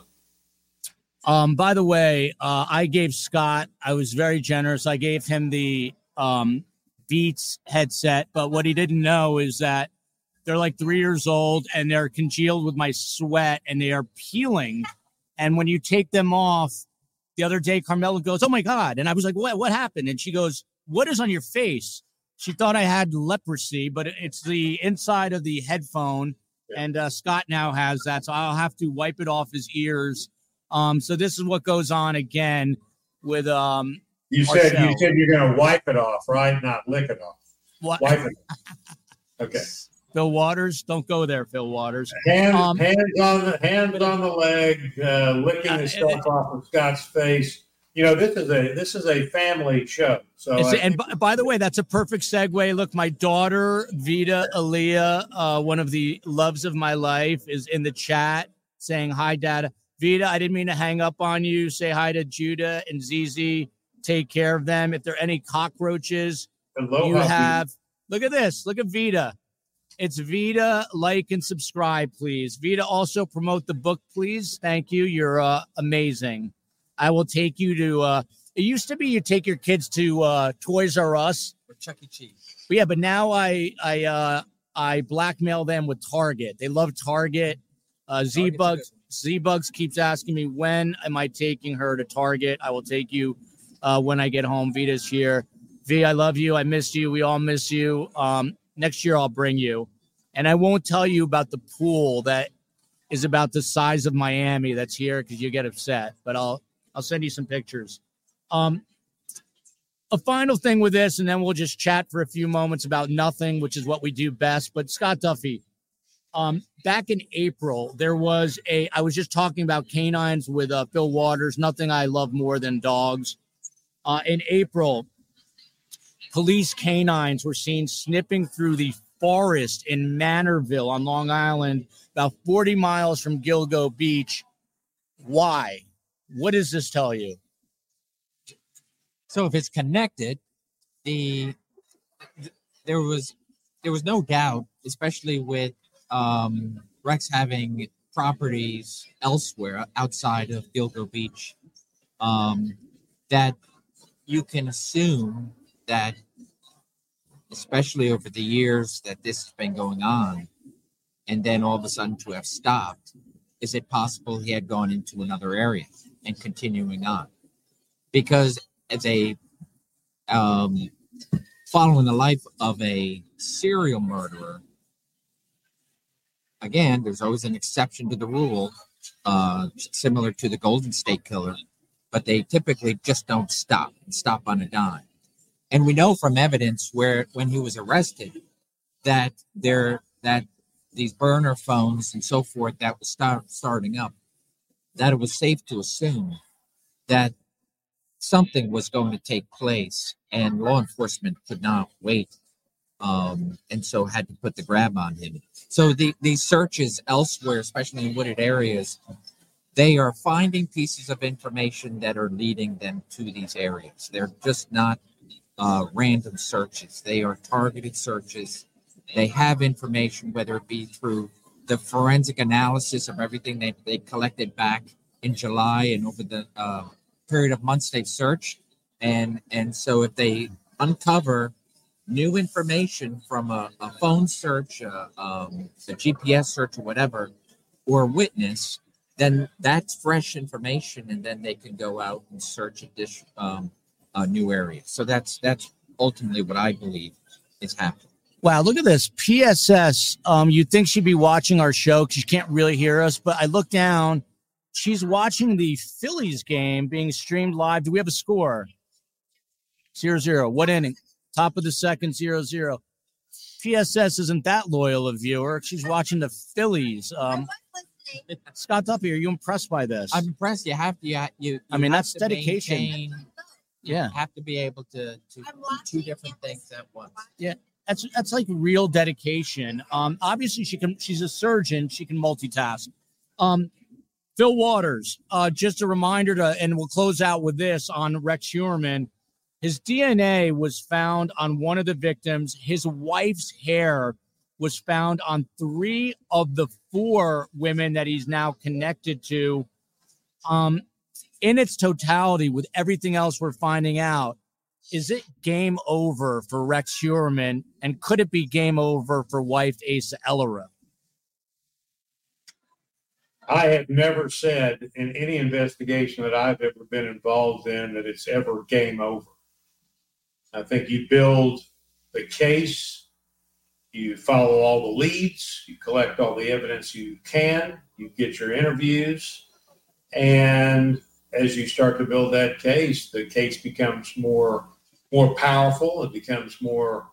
Um, by the way, uh, I gave Scott, I was very generous. I gave him the um, Beats headset, but what he didn't know is that they're like three years old and they're congealed with my sweat and they are peeling. And when you take them off, the other day, Carmela goes, "Oh my God." And I was like, what, what happened? And she goes, "What is on your face?" She thought I had leprosy, but it's the inside of the headphone. Yeah. And uh, Scott now has that. So I'll have to wipe it off his ears. Um, so this is what goes on again with um. You said Marcel. You said you're going to wipe it off, right? Not lick it off. What? Wipe it off. Okay. Phil Waters, don't go there, Phil Waters. Hand, um, hands on the hands on the leg, uh, licking the stuff uh, off of Scott's face. You know, this is a this is a family show. So, I, and by, by the way, that's a perfect segue. Look, my daughter Vita Aaliyah, uh, one of the loves of my life, is in the chat saying hi, Dad. Vita, I didn't mean to hang up on you. Say hi to Judah and Zizi. Take care of them. If there are any cockroaches, Aloha, you have. Vita. Look at this. Look at Vita. It's Vita. Like and subscribe, please. Vita, also promote the book, please. Thank you. You're uh, amazing. I will take you to. Uh, it used to be you take your kids to uh, Toys R Us or Chuck E. Cheese. But yeah, but now I I uh, I blackmail them with Target. They love Target. Uh, Z Bugs Z Bugs keeps asking me, when am I taking her to Target? I will take you uh, when I get home. Vita's here. V, I love you. I miss you. We all miss you. Um, next year I'll bring you, and I won't tell you about the pool that is about the size of Miami that's here because you get upset. But I'll I'll send you some pictures. Um, a final thing with this, and then we'll just chat for a few moments about nothing, which is what we do best. But Scott Duffy, um, back in April, there was a, I was just talking about canines with uh, Phil Waters, nothing I love more than dogs. Uh, in April, police canines were seen sniffing through the forest in Manorville on Long Island, about forty miles from Gilgo Beach. Why? What does this tell you? So if it's connected, the there was there was no doubt, especially with um, Rex having properties elsewhere outside of Gilgo Beach, um, that you can assume that, especially over the years that this has been going on, and then all of a sudden to have stopped, is it possible he had gone into another area and continuing on? Because as a um, following the life of a serial murderer, again, there's always an exception to the rule, uh, similar to the Golden State Killer, but they typically just don't stop and stop on a dime. And we know from evidence where when he was arrested that there that these burner phones and so forth that was start, starting up, that it was safe to assume that something was going to take place and law enforcement could not wait, um, and so had to put the grab on him. So the, these searches elsewhere, especially in wooded areas, they are finding pieces of information that are leading them to these areas. They're just not uh, random searches. They are targeted searches. They have information, whether it be through the forensic analysis of everything they, they collected back in July and over the uh, period of months they've searched. And, and so if they uncover new information from a, a phone search, uh, um, a G P S search or whatever, or a witness, then that's fresh information, and then they can go out and search additional um, uh, new areas. So that's that's ultimately what I believe is happening. Wow, look at this. P S S, um, you'd think she'd be watching our show because she can't really hear us, but I look down. She's watching the Phillies game being streamed live. Do we have a score? Zero, zero. What inning? Top of the second, zero, zero. P S S isn't that loyal a viewer. She's watching the Phillies. Um, Scott Duffy, are you impressed by this? I'm impressed. You have to. You, you I mean, have that's to dedication. Maintain, you Yeah. have to be able to, to do two different things at once. Yeah, that's that's like real dedication. Um, obviously, she can. She's a surgeon. She can multitask. Um, Phil Waters, uh, just a reminder to, and we'll close out with this on Rex Heuermann. His D N A was found on one of the victims. His wife's hair was found on three of the four women that he's now connected to. Um, in its totality, with everything else we're finding out, is it game over for Rex Heuermann? And could it be game over for wife Asa Ellera? I have never said in any investigation that I've ever been involved in that it's ever game over. I think you build the case, you follow all the leads, you collect all the evidence you can, you get your interviews, and as you start to build that case, the case becomes more more powerful. It becomes more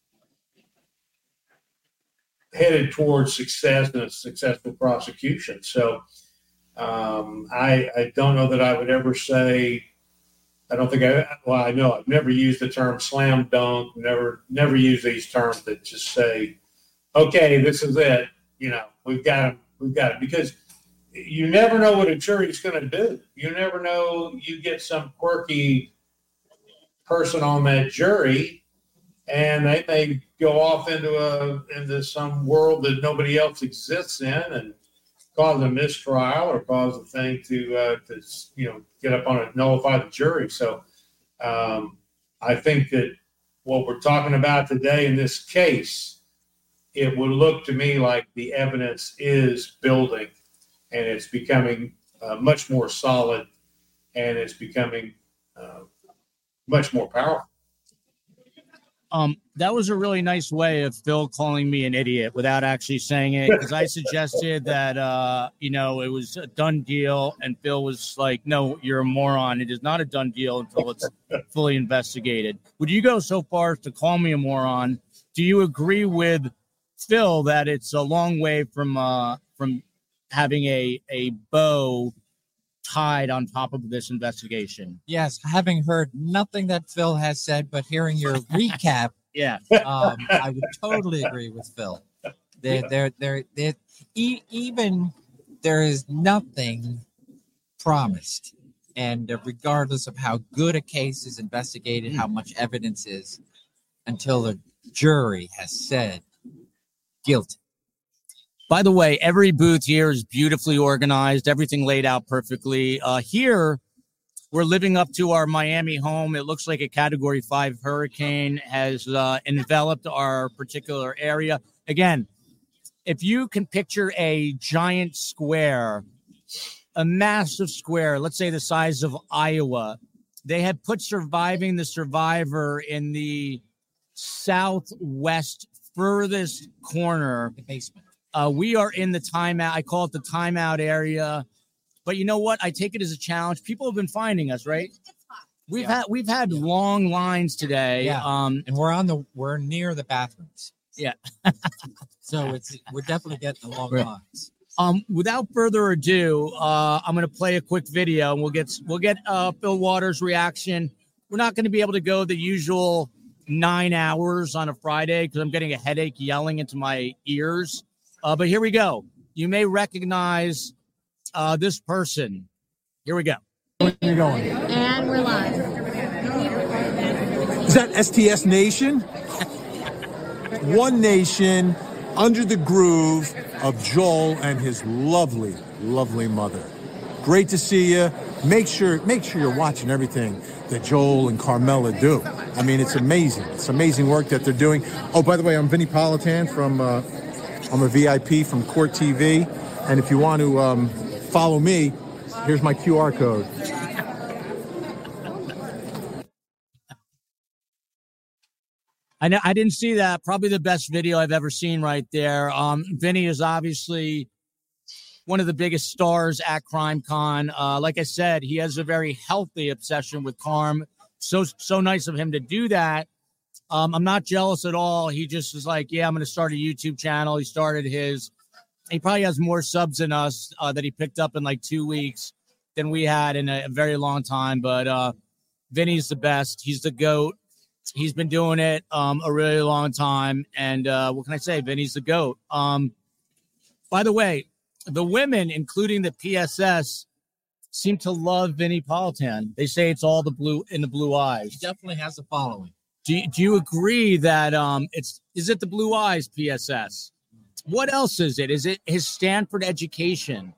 headed towards success and a successful prosecution. So um, I, I don't know that I would ever say, I don't think I, well, I know I've never used the term slam dunk, never, never use these terms that just say, okay, this is it. You know, we've got it, we've got it. Because you never know what a jury's going to do. You never know, you get some quirky person on that jury and they may go off into a into some world that nobody else exists in and cause a mistrial or cause a thing to uh, to you know get up on it, nullify the jury. So um, I think that what we're talking about today in this case, it would look to me like the evidence is building and it's becoming uh, much more solid and it's becoming uh, much more powerful. Um, that was a really nice way of Phil calling me an idiot without actually saying it, because I suggested that, uh, you know, it was a done deal. And Phil was like, no, you're a moron. It is not a done deal until it's fully investigated. Would you go so far as to call me a moron? Do you agree with Phil that it's a long way from uh, from having a, a bow tide on top of this investigation. Yes, having heard nothing that Phil has said, but hearing your recap, Yeah. um, I would totally agree with Phil. There, there, there, there. E- even there is nothing promised, and uh, regardless of how good a case is investigated, how much evidence is, until the jury has said guilty. By the way, every booth here is beautifully organized, everything laid out perfectly. Uh, here, we're living up to our Miami home. It looks like a Category five hurricane has uh, enveloped our particular area. Again, if you can picture a giant square, a massive square, let's say the size of Iowa, they had put Surviving the Survivor in the southwest furthest corner. The basement. Uh, we are in the timeout. I call it the timeout area. But you know what? I take it as a challenge. People have been finding us, right? We've Yeah. had we've had Yeah. long lines today. Yeah. Um, And we're on the we're near the bathrooms. Yeah. So it's we're definitely getting the long Right. lines. um, without further ado, uh, I'm going to play a quick video, and we'll get we'll get uh, Phil Waters' reaction. We're not going to be able to go the usual nine hours on a Friday because I'm getting a headache yelling into my ears. Uh, but here we go. You may recognize uh, this person. Here we go. Where are you going? And we're live. Is that S T S Nation? One nation under the groove of Joel and his lovely, lovely mother. Great to see you. Make sure, make sure you're watching everything that Joel and Carmela do. I mean, it's amazing. It's amazing work that they're doing. Oh, by the way, I'm Vinny Politan from, uh, I'm a V I P from Court T V. And if you want to um, follow me, here's my Q R code. I know I didn't see that. Probably the best video I've ever seen right there. Um, Vinny is obviously one of the biggest stars at CrimeCon. Uh, like I said, he has a very healthy obsession with Carm. So so nice of him to do that. Um, I'm not jealous at all. He just is like, yeah, I'm going to start a YouTube channel. He started his. He probably has more subs than us uh, that he picked up in like two weeks than we had in a, a very long time. But uh, Vinny's the best. He's the GOAT. He's been doing it um, a really long time. And uh, what can I say? Vinny's the GOAT. Um, by the way, the women, including the P S S, seem to love Vinny Politan. They say it's all the blue in the blue eyes. He definitely has a following. Do you, do you agree that um, it's is it the blue eyes P S S? What else is it? Is it his Stanford education?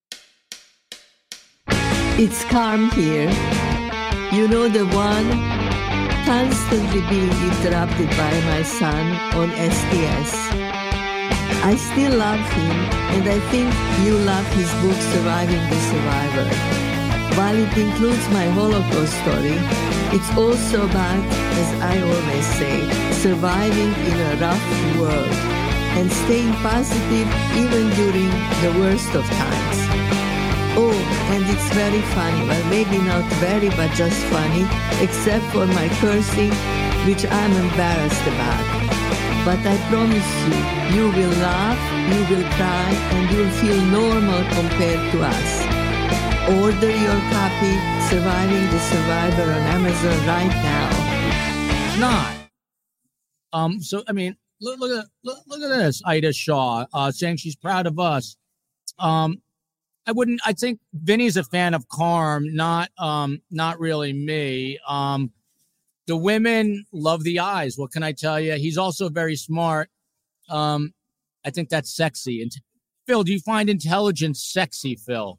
It's Carm here. You know, the one constantly being interrupted by my son on S T S. I still love him, and I think you love his book, Surviving the Survivor. While it includes my Holocaust story, it's also about, as I always say, surviving in a rough world and staying positive even during the worst of times. Oh, and it's very funny, well, maybe not very, but just funny, except for my cursing, which I'm embarrassed about. But I promise you, you will laugh, you will cry, and you'll feel normal compared to us. Order your copy, Surviving the Survivor, on Amazon right now. It's not. Um. So I mean, look, look at look, look at this. Ida Shaw uh, saying she's proud of us. Um. I wouldn't. I think Vinny's a fan of Carm, not um, not really me. Um, the women love the eyes. What can I tell you? He's also very smart. Um, I think that's sexy. And Phil, do you find intelligence sexy, Phil?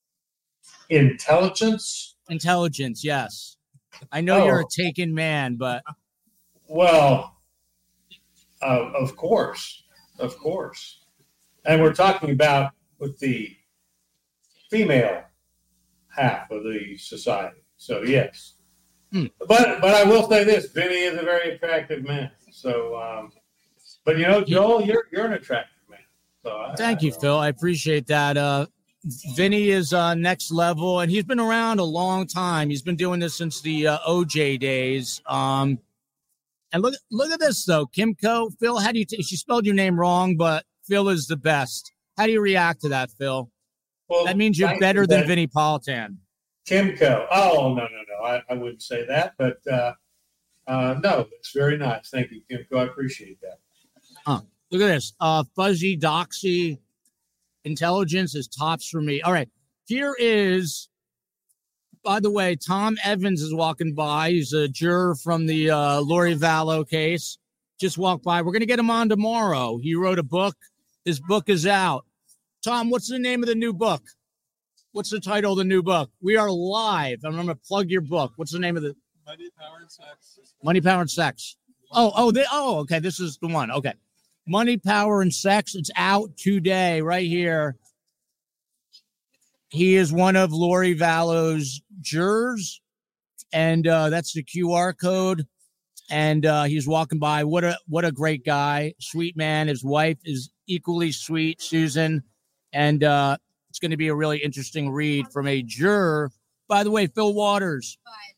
Intelligence? Intelligence, yes. I know Oh. you're a taken man, but Well, uh, of course, of course. And we're talking about with the female half of the society. So yes, Hmm. but but I will say this: Vinny is a very attractive man. So, um, but you know, Joel, you're you're an attractive man. So I, thank I you, don't- Phil. I appreciate that. Uh, Vinny is uh, next level, and he's been around a long time. He's been doing this since the uh, O J days. Um, and look, look at this though, Kimco. Phil, how do you? T- she spelled your name wrong, but Phil is the best. How do you react to that, Phil? Well, That means you're thank better you. than That- Vinnie Politan. Kimco. Oh, no, no, no. I, I wouldn't say that, but uh, uh, no, it's very nice. Thank you, Kimco. I appreciate that. Huh. Look at this. Uh, Fuzzy Doxy Intelligence is tops for me. All right. Here is, by the way, Tom Evans is walking by. He's a juror from the uh, Lori Vallow case. Just walked by. We're going to get him on tomorrow. He wrote a book. His book is out. Tom, what's the name of the new book? What's the title of the new book? We are live. I'm going to plug your book. What's the name of the? Money, Power, and Sex. Money, Power, and Sex. Oh, oh, they, oh, okay. This is the one. Okay. Money, Power, and Sex. It's out today, right here. He is one of Lori Vallow's jurors, and uh, that's the Q R code. And uh, he's walking by. What a what a great guy, sweet man. His wife is equally sweet, Susan, and uh, it's going to be a really interesting read from a juror. By the way, Phil Waters.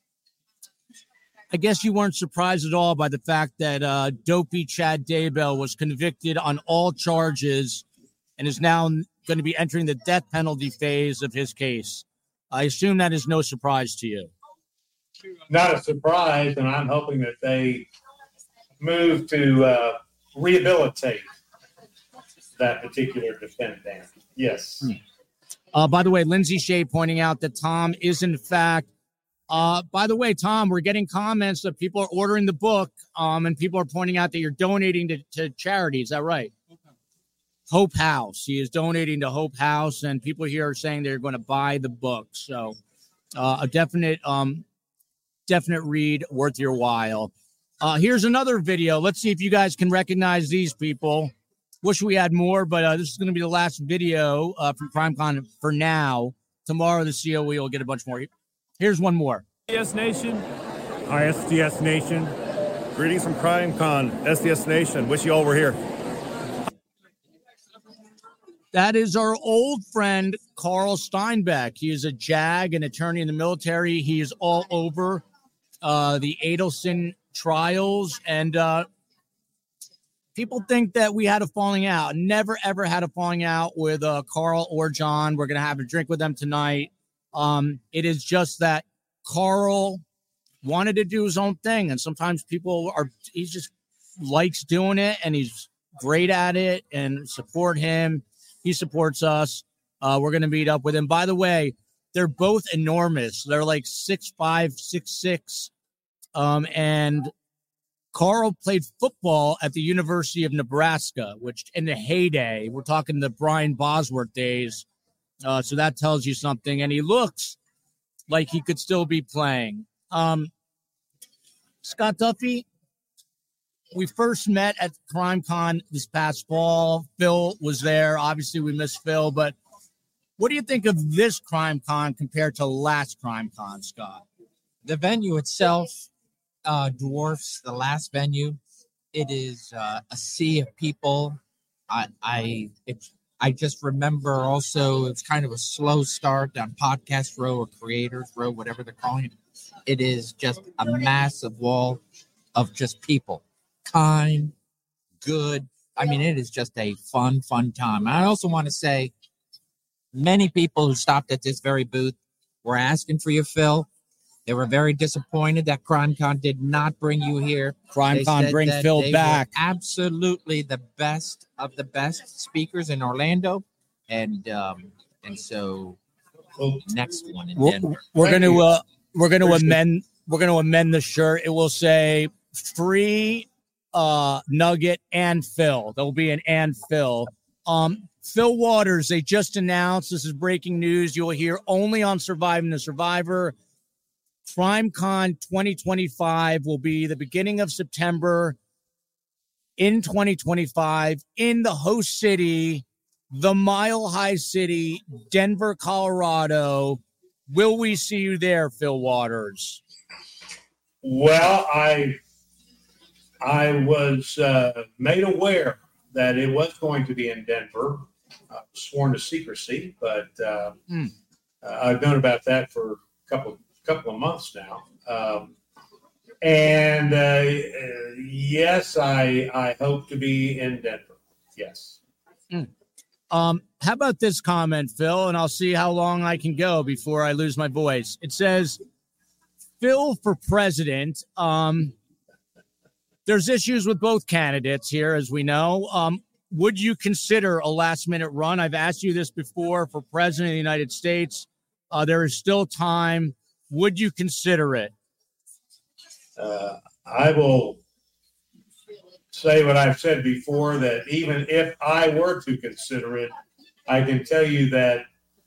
I guess you weren't surprised at all by the fact that uh, dopey Chad Daybell was convicted on all charges and is now going to be entering the death penalty phase of his case. I assume that is no surprise to you. Not a surprise, and I'm hoping that they move to uh, rehabilitate that particular defendant. Yes. Uh, by the way, Lindsay Shea pointing out that Tom is, in fact, uh, by the way, Tom, we're getting comments that people are ordering the book, um, and people are pointing out that you're donating to, to charity. Is that right? Hope House. He is donating to Hope House, and people here are saying they're going to buy the book. So uh, a definite, um, definite read, worth your while. Uh, here's another video. Let's see if you guys can recognize these people. Wish we had more, but uh, this is going to be the last video uh, from CrimeCon for now. Tomorrow, the C O E will get a bunch more. Here's one more. S D S Nation. Hi, S D S Nation. Greetings from CrimeCon. S D S Nation. Wish you all were here. That is our old friend, Carl Steinbeck. He is a JAG, an attorney in the military. He is all over uh, the Adelson trials. And uh, people think that we had a falling out. Never, ever had a falling out with uh, Carl or John. We're going to have a drink with them tonight. Um, it is just that Carl wanted to do his own thing. And sometimes people are, he just likes doing it, and he's great at it, and support him. He supports us. Uh, we're going to meet up with him. By the way, they're both enormous. They're like six five, six six. Um, and Carl played football at the University of Nebraska, which in the heyday, we're talking the Brian Bosworth days. Uh, so that tells you something. And he looks like he could still be playing. Um, Scott Duffy, we first met at CrimeCon this past fall. Phil was there. Obviously, we miss Phil. But what do you think of this CrimeCon compared to last CrimeCon, Scott? The venue itself uh, dwarfs the last venue. It is uh, a sea of people. I I it, I just remember also it's kind of a slow start on Podcast Row or Creators Row, whatever they're calling it. It is just a massive wall of just people. Kind, good. I mean, it is just a fun, fun time. I also want to say many people who stopped at this very booth were asking for you, Phil. They were very disappointed that CrimeCon did not bring you here. CrimeCon bring Phil back. Absolutely the best of the best speakers in Orlando. And um, and so next one in We're, Denver. we're going to uh, we're going to amend we're going to amend the shirt. It will say free uh Nugget and Phil. There'll be an and Phil. Um Phil Waters, they just announced, this is breaking news, you'll hear only on Surviving the Survivor. CrimeCon twenty twenty-five will be the beginning of September in twenty twenty-five in the host city, the Mile High City, Denver, Colorado. Will we see you there, Phil Waters? Well, I I was uh, made aware that it was going to be in Denver. I was sworn to secrecy, but uh, mm. uh, I've known about that for a couple couple of months now. Um, and uh, yes, I I hope to be in Denver. Yes. Mm. Um, how about this comment, Phil? And I'll see how long I can go before I lose my voice. It says, Phil for president. Um, there's issues with both candidates here, as we know. Um, would you consider a last-minute run? I've asked you this before for president of the United States. Uh, there is still time. Would you consider it? Uh, I will say what I've said before, that even if I were to consider it, I can tell you that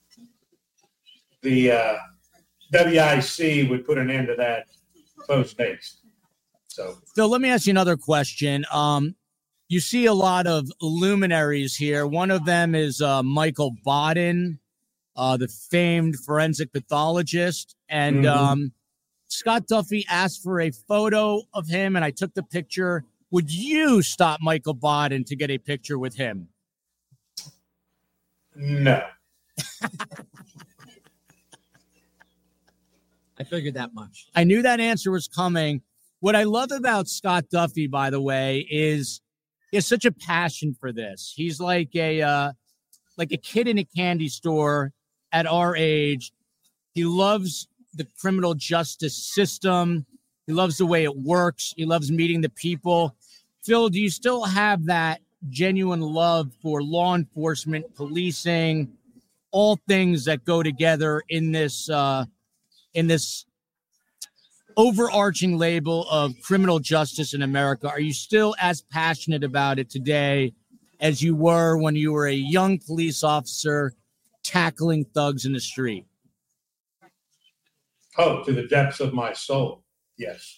the uh, W I C would put an end to that post-haste. So, Phil, let me ask you another question. Um, you see a lot of luminaries here. One of them is uh, Michael Baden, uh, the famed forensic pathologist. And mm-hmm. um, Scott Duffy asked for a photo of him, and I took the picture. Would you stop Michael Baden to get a picture with him? No. I figured that much. I knew that answer was coming. What I love about Scott Duffy, by the way, is he has such a passion for this. He's like a uh, like a kid in a candy store at our age. He loves the criminal justice system. He loves the way it works. He loves meeting the people. Phil, do you still have that genuine love for law enforcement, policing, all things that go together in this uh, in this overarching label of criminal justice in America? Are you still as passionate about it today as you were when you were a young police officer tackling thugs in the street? Oh, to the depths of my soul. Yes.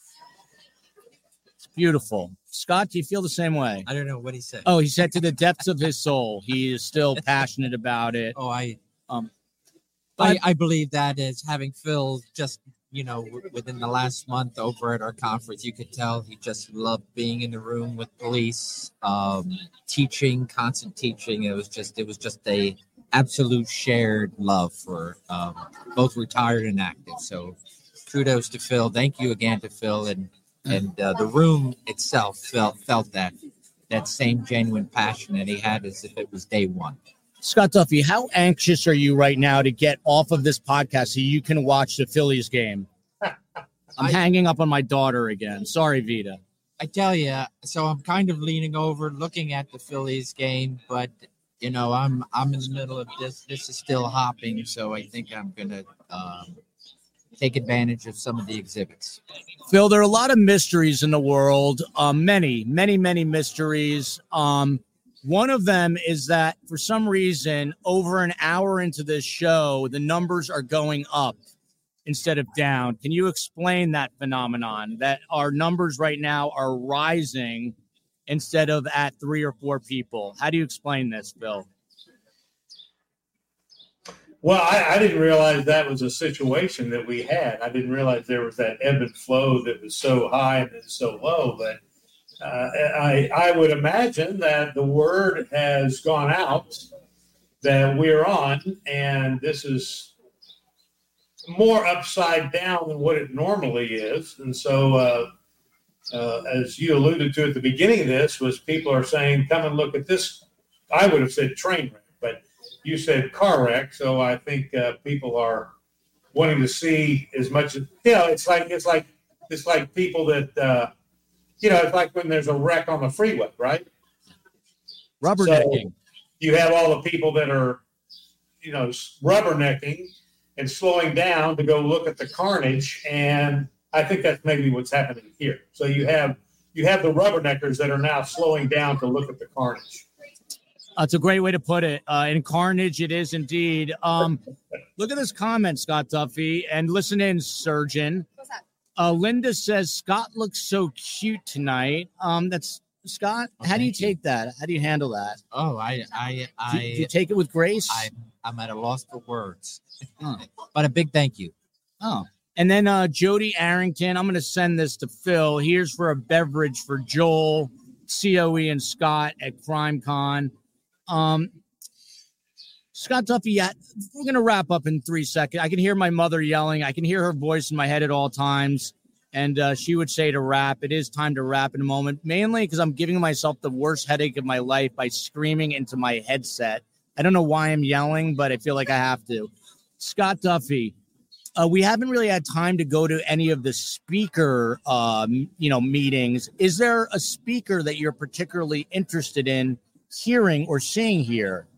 It's beautiful. Scott, do you feel the same way? I don't know what he said. Oh, he said to the depths of his soul. He is still passionate about it. Oh, I, um, I, I believe that is having Phil just, you know, w- within the last month over at our conference, you could tell he just loved being in the room with police, um, teaching, constant teaching. It was just, it was just a absolute shared love for um, both retired and active. So kudos to Phil. Thank you again to Phil. And and uh, the room itself felt felt that that same genuine passion that he had as if it was day one. Scott Duffy, how anxious are you right now to get off of this podcast so you can watch the Phillies game? I'm I, hanging up on my daughter again. Sorry, Vita. I tell you, so I'm kind of leaning over, looking at the Phillies game, but you know, I'm I'm in the middle of this. This is still hopping, so I think I'm gonna um, take advantage of some of the exhibits. Phil, there are a lot of mysteries in the world. Um, many, many, many mysteries. Um, one of them is that for some reason, over an hour into this show, the numbers are going up instead of down. Can you explain that phenomenon, that our numbers right now are rising instead of at three or four people? How do you explain this, Phil? Well, I, I didn't realize that was a situation that we had. I didn't realize there was that ebb and flow that was so high and then so low. But uh, I, I would imagine that the word has gone out that we're on, and this is more upside down than what it normally is. And so, uh, uh, as you alluded to at the beginning of this, was people are saying, come and look at this. I would have said train wreck, but you said car wreck. So I think uh, people are wanting to see as much as, you know, it's like, it's like, it's like people that, uh, you know, it's like when there's a wreck on the freeway, right? Rubbernecking. So you have all the people that are, you know, rubbernecking and slowing down to go look at the carnage. And I think that's maybe what's happening here. So you have, you have the rubberneckers that are now slowing down to look at the carnage. That's a great way to put it. Uh, in carnage, it is indeed. Um, look at this comment, Scott Duffy, and listen in, surgeon. What's that? Uh, Linda says Scott looks so cute tonight. Um, that's Scott. Oh, how do you thank you. take that? How do you handle that? Oh, I, I, Do, I, do you take it with grace? I, I'm at a loss for words, Oh. but a big thank you. Oh. And then uh, Jody Arrington, I'm going to send this to Phil. Here's for a beverage for Joel, C O E, and Scott at CrimeCon. Um, Scott Duffy, yeah, we're going to wrap up in three seconds. I can hear my mother yelling. I can hear her voice in my head at all times. And uh, she would say to wrap. It is time to wrap in a moment, mainly because I'm giving myself the worst headache of my life by screaming into my headset. I don't know why I'm yelling, but I feel like I have to. Scott Duffy, uh, we haven't really had time to go to any of the speaker, um, you know, meetings. Is there a speaker that you're particularly interested in hearing or seeing here?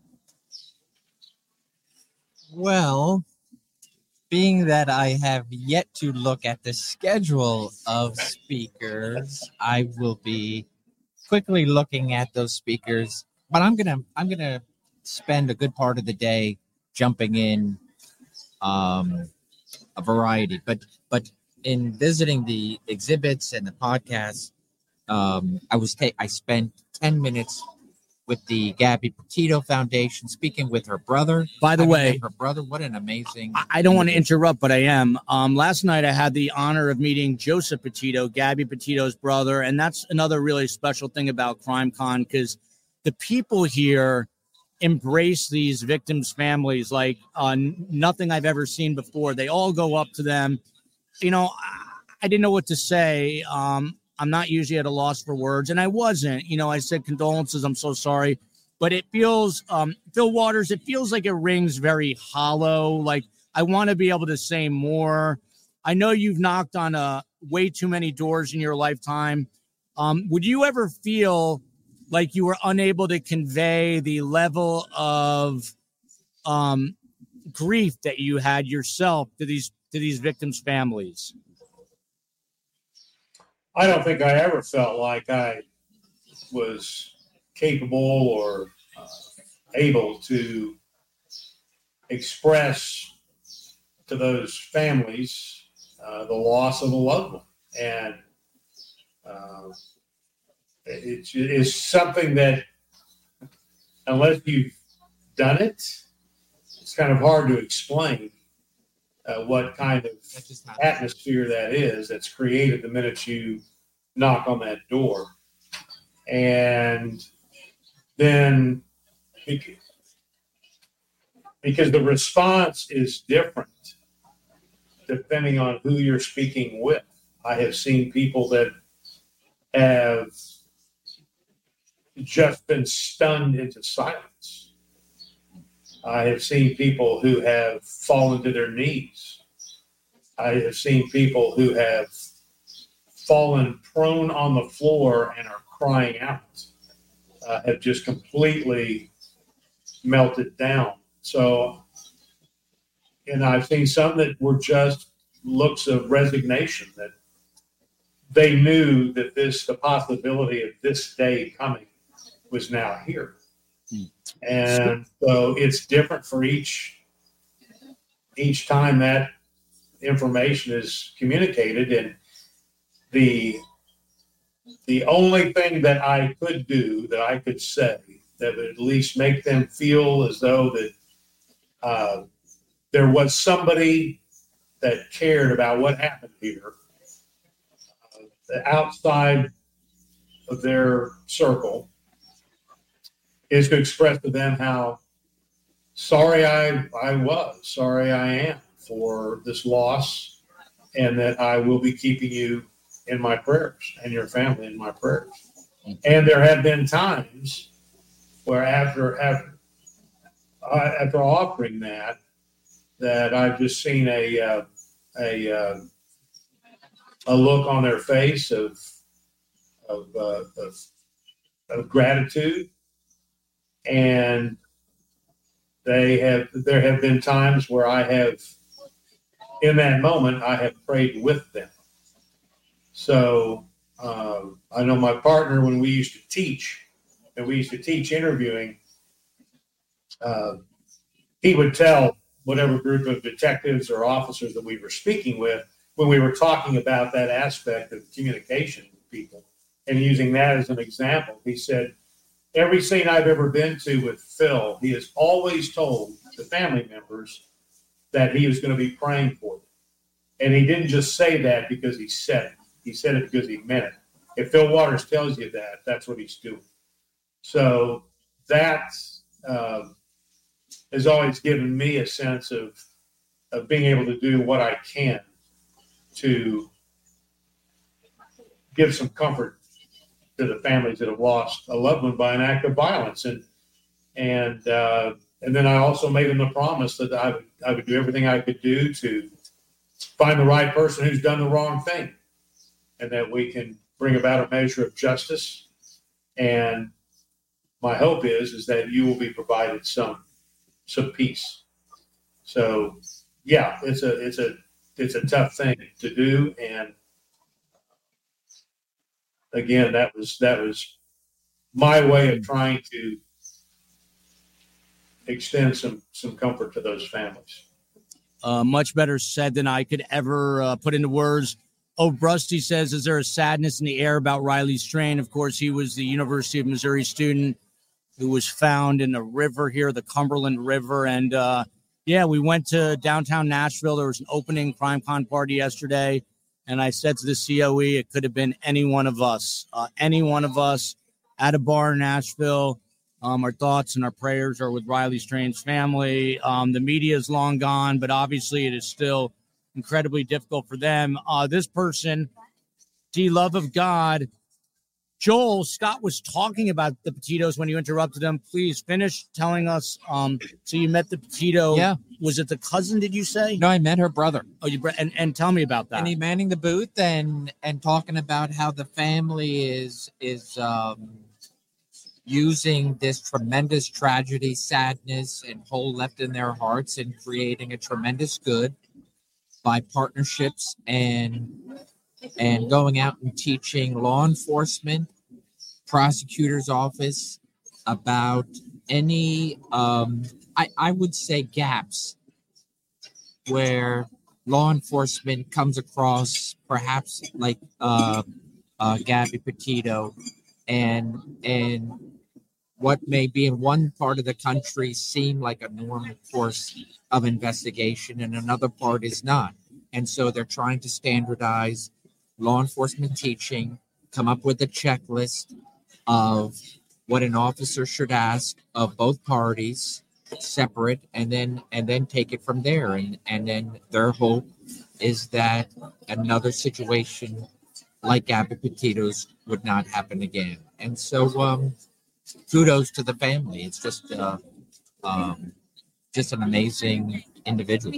Well, being that I have yet to look at the schedule of speakers, I will be quickly looking at those speakers. But I'm gonna I'm gonna spend a good part of the day jumping in um, a variety. But but in visiting the exhibits and the podcasts, um, I was ta- I spent ten minutes with the Gabby Petito Foundation, speaking with her brother. By the Having way, met her brother, what an amazing. I don't want to interrupt, but I am. Um, last night, I had the honor of meeting Joseph Petito, Gabby Petito's brother. And that's another really special thing about CrimeCon, because the people here embrace these victims' families like uh, nothing I've ever seen before. They all go up to them. You know, I didn't know what to say. Um, I'm not usually at a loss for words, and I wasn't. You know, I said condolences. I'm so sorry. But it feels, um, Phil Waters, it feels like it rings very hollow. Like I want to be able to say more. I know you've knocked on uh, way too many doors in your lifetime. Um, would you ever feel like you were unable to convey the level of um, grief that you had yourself to these to these victims' families? I don't think I ever felt like I was capable or uh, able to express to those families uh, the loss of a loved one. And uh, it is something that, unless you've done it, it's kind of hard to explain uh, what kind of atmosphere that is that's created the minute you knock on that door. And then, because the response is different depending on who you're speaking with. I have seen people that have just been stunned into silence. I have seen people who have fallen to their knees. I have seen people who have fallen prone on the floor and are crying out, uh, have just completely melted down. So, and I've seen some that were just looks of resignation, that they knew that this, the possibility of this day coming was now here. And so it's different for each, each time that information is communicated. And the, the only thing that I could do, that I could say, that would at least make them feel as though that uh, there was somebody that cared about what happened here uh, outside of their circle, is to express to them how sorry I, I was, sorry I am for this loss, and that I will be keeping you in my prayers and your family in my prayers. And there have been times where after after, uh, after offering that, that I've just seen a uh, a uh, a look on their face of of, uh, of of gratitude. And they have, there have been times where I have, in that moment, I have prayed with them. So um, I know my partner, when we used to teach, and we used to teach interviewing, uh, he would tell whatever group of detectives or officers that we were speaking with, when we were talking about that aspect of communication with people and using that as an example, he said, every scene I've ever been to with Phil, he has always told the family members that he was going to be praying for them. And he didn't just say that because he said it. He said it because he meant it. If Phil Waters tells you that, that's what he's doing. So that uh, has always given me a sense of, of being able to do what I can to give some comfort to the families that have lost a loved one by an act of violence. And and uh, and then I also made them a promise that I would I would do everything I could do to find the right person who's done the wrong thing, and that we can bring about a measure of justice. And my hope is is that you will be provided some some peace. So yeah, it's a it's a it's a tough thing to do, and again, that was that was my way of trying to extend some some comfort to those families. Uh, much better said than I could ever uh, put into words. Oh, Brusty says, is there a sadness in the air about Riley Strain? Of course, he was the University of Missouri student who was found in a river here, the Cumberland River. And, uh, yeah, we went to downtown Nashville. There was an opening CrimeCon party yesterday. And I said to the C O E, it could have been any one of us, uh, any one of us at a bar in Nashville. Um, our thoughts and our prayers are with Riley Strain's family. Um, the media is long gone, but obviously it is still incredibly difficult for them. Uh, this person, D Love of God, Joel, Scott was talking about the Petitos when you interrupted him. Please finish telling us. Um, so you met the Petito. Yeah. Was it the cousin, did you say? No, I met her brother. Oh, you and, and tell me about that. And he manning the booth and and talking about how the family is is um, using this tremendous tragedy, sadness, and hole left in their hearts and creating a tremendous good by partnerships and and going out and teaching law enforcement, prosecutor's office about any, um, I, I would say, gaps where law enforcement comes across perhaps like uh, uh, Gabby Petito and and what may be in one part of the country seem like a normal course of investigation and another part is not. And so they're trying to standardize law enforcement teaching, come up with a checklist of what an officer should ask of both parties separate, and then and then take it from there. And, and then their hope is that another situation like Gabby Petito's would not happen again. And so um, kudos to the family. It's just uh, um, just an amazing individual.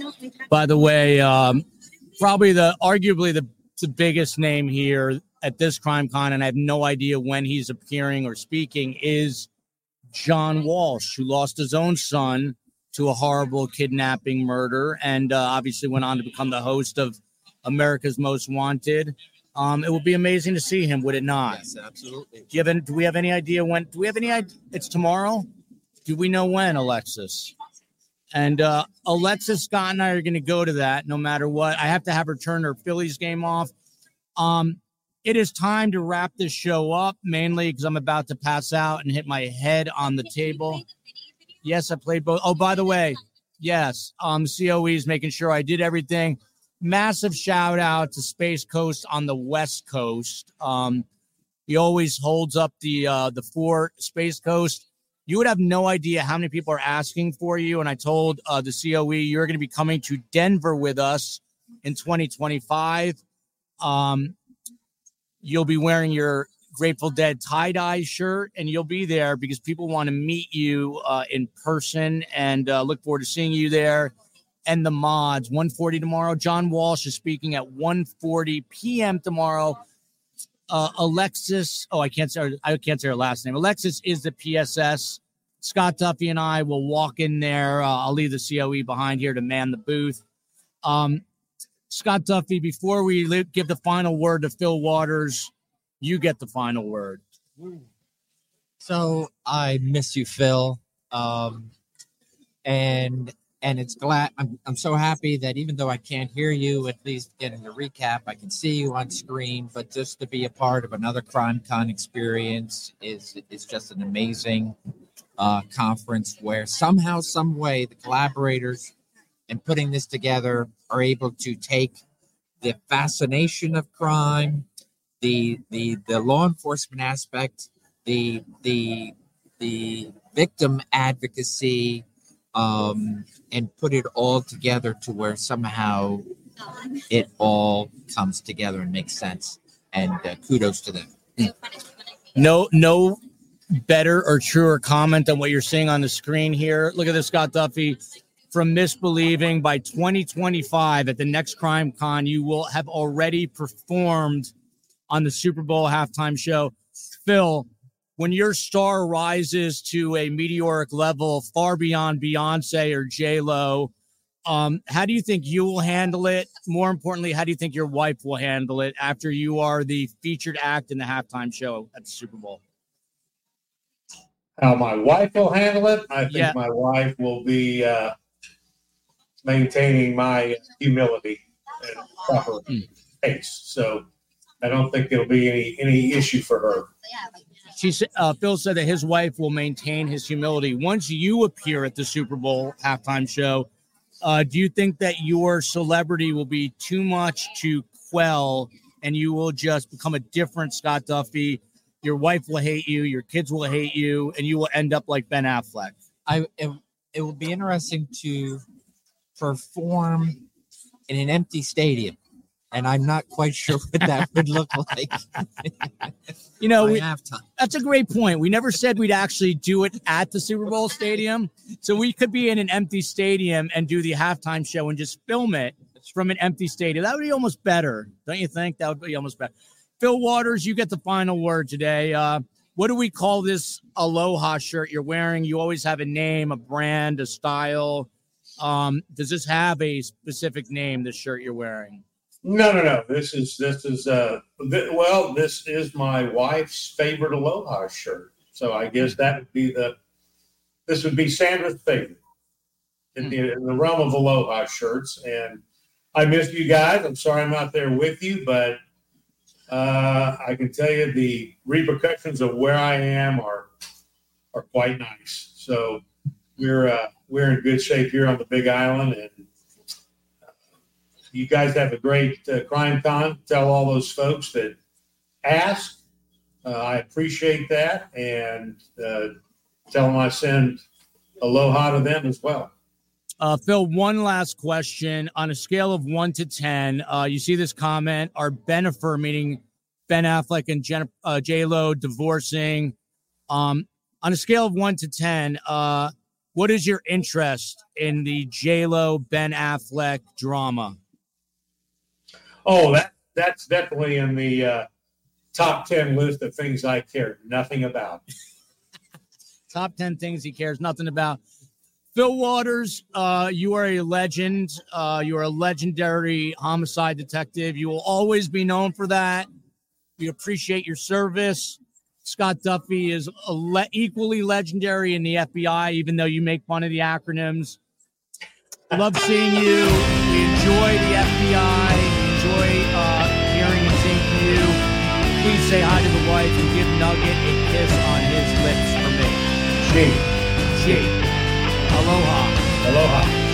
By the way, um, probably the arguably the, the biggest name here at this CrimeCon, and I have no idea when he's appearing or speaking, is John Walsh, who lost his own son to a horrible kidnapping murder and uh, obviously went on to become the host of America's Most Wanted. Um, it would be amazing to see him, would it not? Yes, absolutely. Do, you have any, do we have any idea when? Do we have any idea? It's tomorrow? Do we know when, Alexis? And uh, Alexis, Scott, and I are going to go to that no matter what. I have to have her turn her Phillies game off. Um, it is time to wrap this show up, mainly because I'm about to pass out and hit my head on the table. Yes, I played both. Oh, by the way, yes, um, C O E is making sure I did everything. Massive shout out to Space Coast on the West Coast. Um, he always holds up the uh, the fort, Space Coast. You would have no idea how many people are asking for you. And I told uh, the C O E, you're going to be coming to Denver with us in twenty twenty-five. Um, you'll be wearing your Grateful Dead tie-dye shirt, and you'll be there because people want to meet you uh, in person, and uh, look forward to seeing you there. And the mods, one forty tomorrow. John Walsh is speaking at one forty p.m. tomorrow. Uh, Alexis, oh, I can't say her, I can't say her last name. Alexis is the P S S. Scott Duffy and I will walk in there. Uh, I'll leave the C O E behind here to man the booth. Um, Scott Duffy, before we li- give the final word to Phil Waters, you get the final word. So I miss you, Phil. Um, and and it's glad I'm I'm so happy that even though I can't hear you, at least getting the recap, I can see you on screen. But just to be a part of another CrimeCon experience is is just an amazing uh, conference where somehow, some way, the collaborators in putting this together are able to take the fascination of crime, the the the law enforcement aspect, the the the victim advocacy, um, and put it all together to where somehow it all comes together and makes sense. and uh, kudos to them. No, no better or truer comment than what you're seeing on the screen here. Look at this, Scott Duffy. From Misbelieving, by twenty twenty-five at the next Crime Con, you will have already performed on the Super Bowl halftime show. Phil, when your star rises to a meteoric level far beyond Beyonce or J-Lo, um, how do you think you will handle it? More importantly, how do you think your wife will handle it after you are the featured act in the halftime show at the Super Bowl? How my wife will handle it? I think Yeah. my wife will be uh, maintaining my humility and proper Mm. pace. So I don't think it'll be any any issue for her. She said, uh, Phil said that his wife will maintain his humility. Once you appear at the Super Bowl halftime show, uh, do you think that your celebrity will be too much to quell and you will just become a different Scott Duffy? Your wife will hate you, your kids will hate you, and you will end up like Ben Affleck. I it, it will be interesting to perform in an empty stadium, and I'm not quite sure what that would look like. You know, by we, halftime. that's a great point. We never said we'd actually do it at the Super Bowl stadium. So we could be in an empty stadium and do the halftime show and just film it from an empty stadium. That would be almost better. Don't you think? That would be almost better. Phil Waters, you get the final word today. Uh, what do we call this Aloha shirt you're wearing? You always have a name, a brand, a style. Um, does this have a specific name, this shirt you're wearing? No, no, no. This is this is uh th- well, this is my wife's favorite Aloha shirt. So I guess that would be the this would be Sandra's favorite in the, in the realm of Aloha shirts. And I missed you guys. I'm sorry I'm not there with you, but uh, I can tell you the repercussions of where I am are are quite nice. So we're uh, we're in good shape here on the Big Island, and you guys have a great uh, Crime Con. Tell all those folks that asked. Uh, I appreciate that, and uh, tell them I send aloha to them as well. Uh, Phil, one last question. On a scale of one to ten, uh, you see this comment, are Benifer, meaning Ben Affleck and Jen, uh, J-Lo, divorcing? Um, on a scale of one to ten, uh, what is your interest in the J-Lo, Ben Affleck drama? Oh, that that's definitely in the uh, top ten list of things I care nothing about. Top ten things he cares nothing about. Phil Waters, uh, you are a legend. Uh, you are a legendary homicide detective. You will always be known for that. We appreciate your service. Scott Duffy is a le- equally legendary in the F B I, even though you make fun of the acronyms. Love seeing you. We enjoy the F B I. Enjoy uh, hearing and seeing from you. Please say hi to the wife and give Nugget a kiss on his lips for me. She. She. Aloha. Aloha.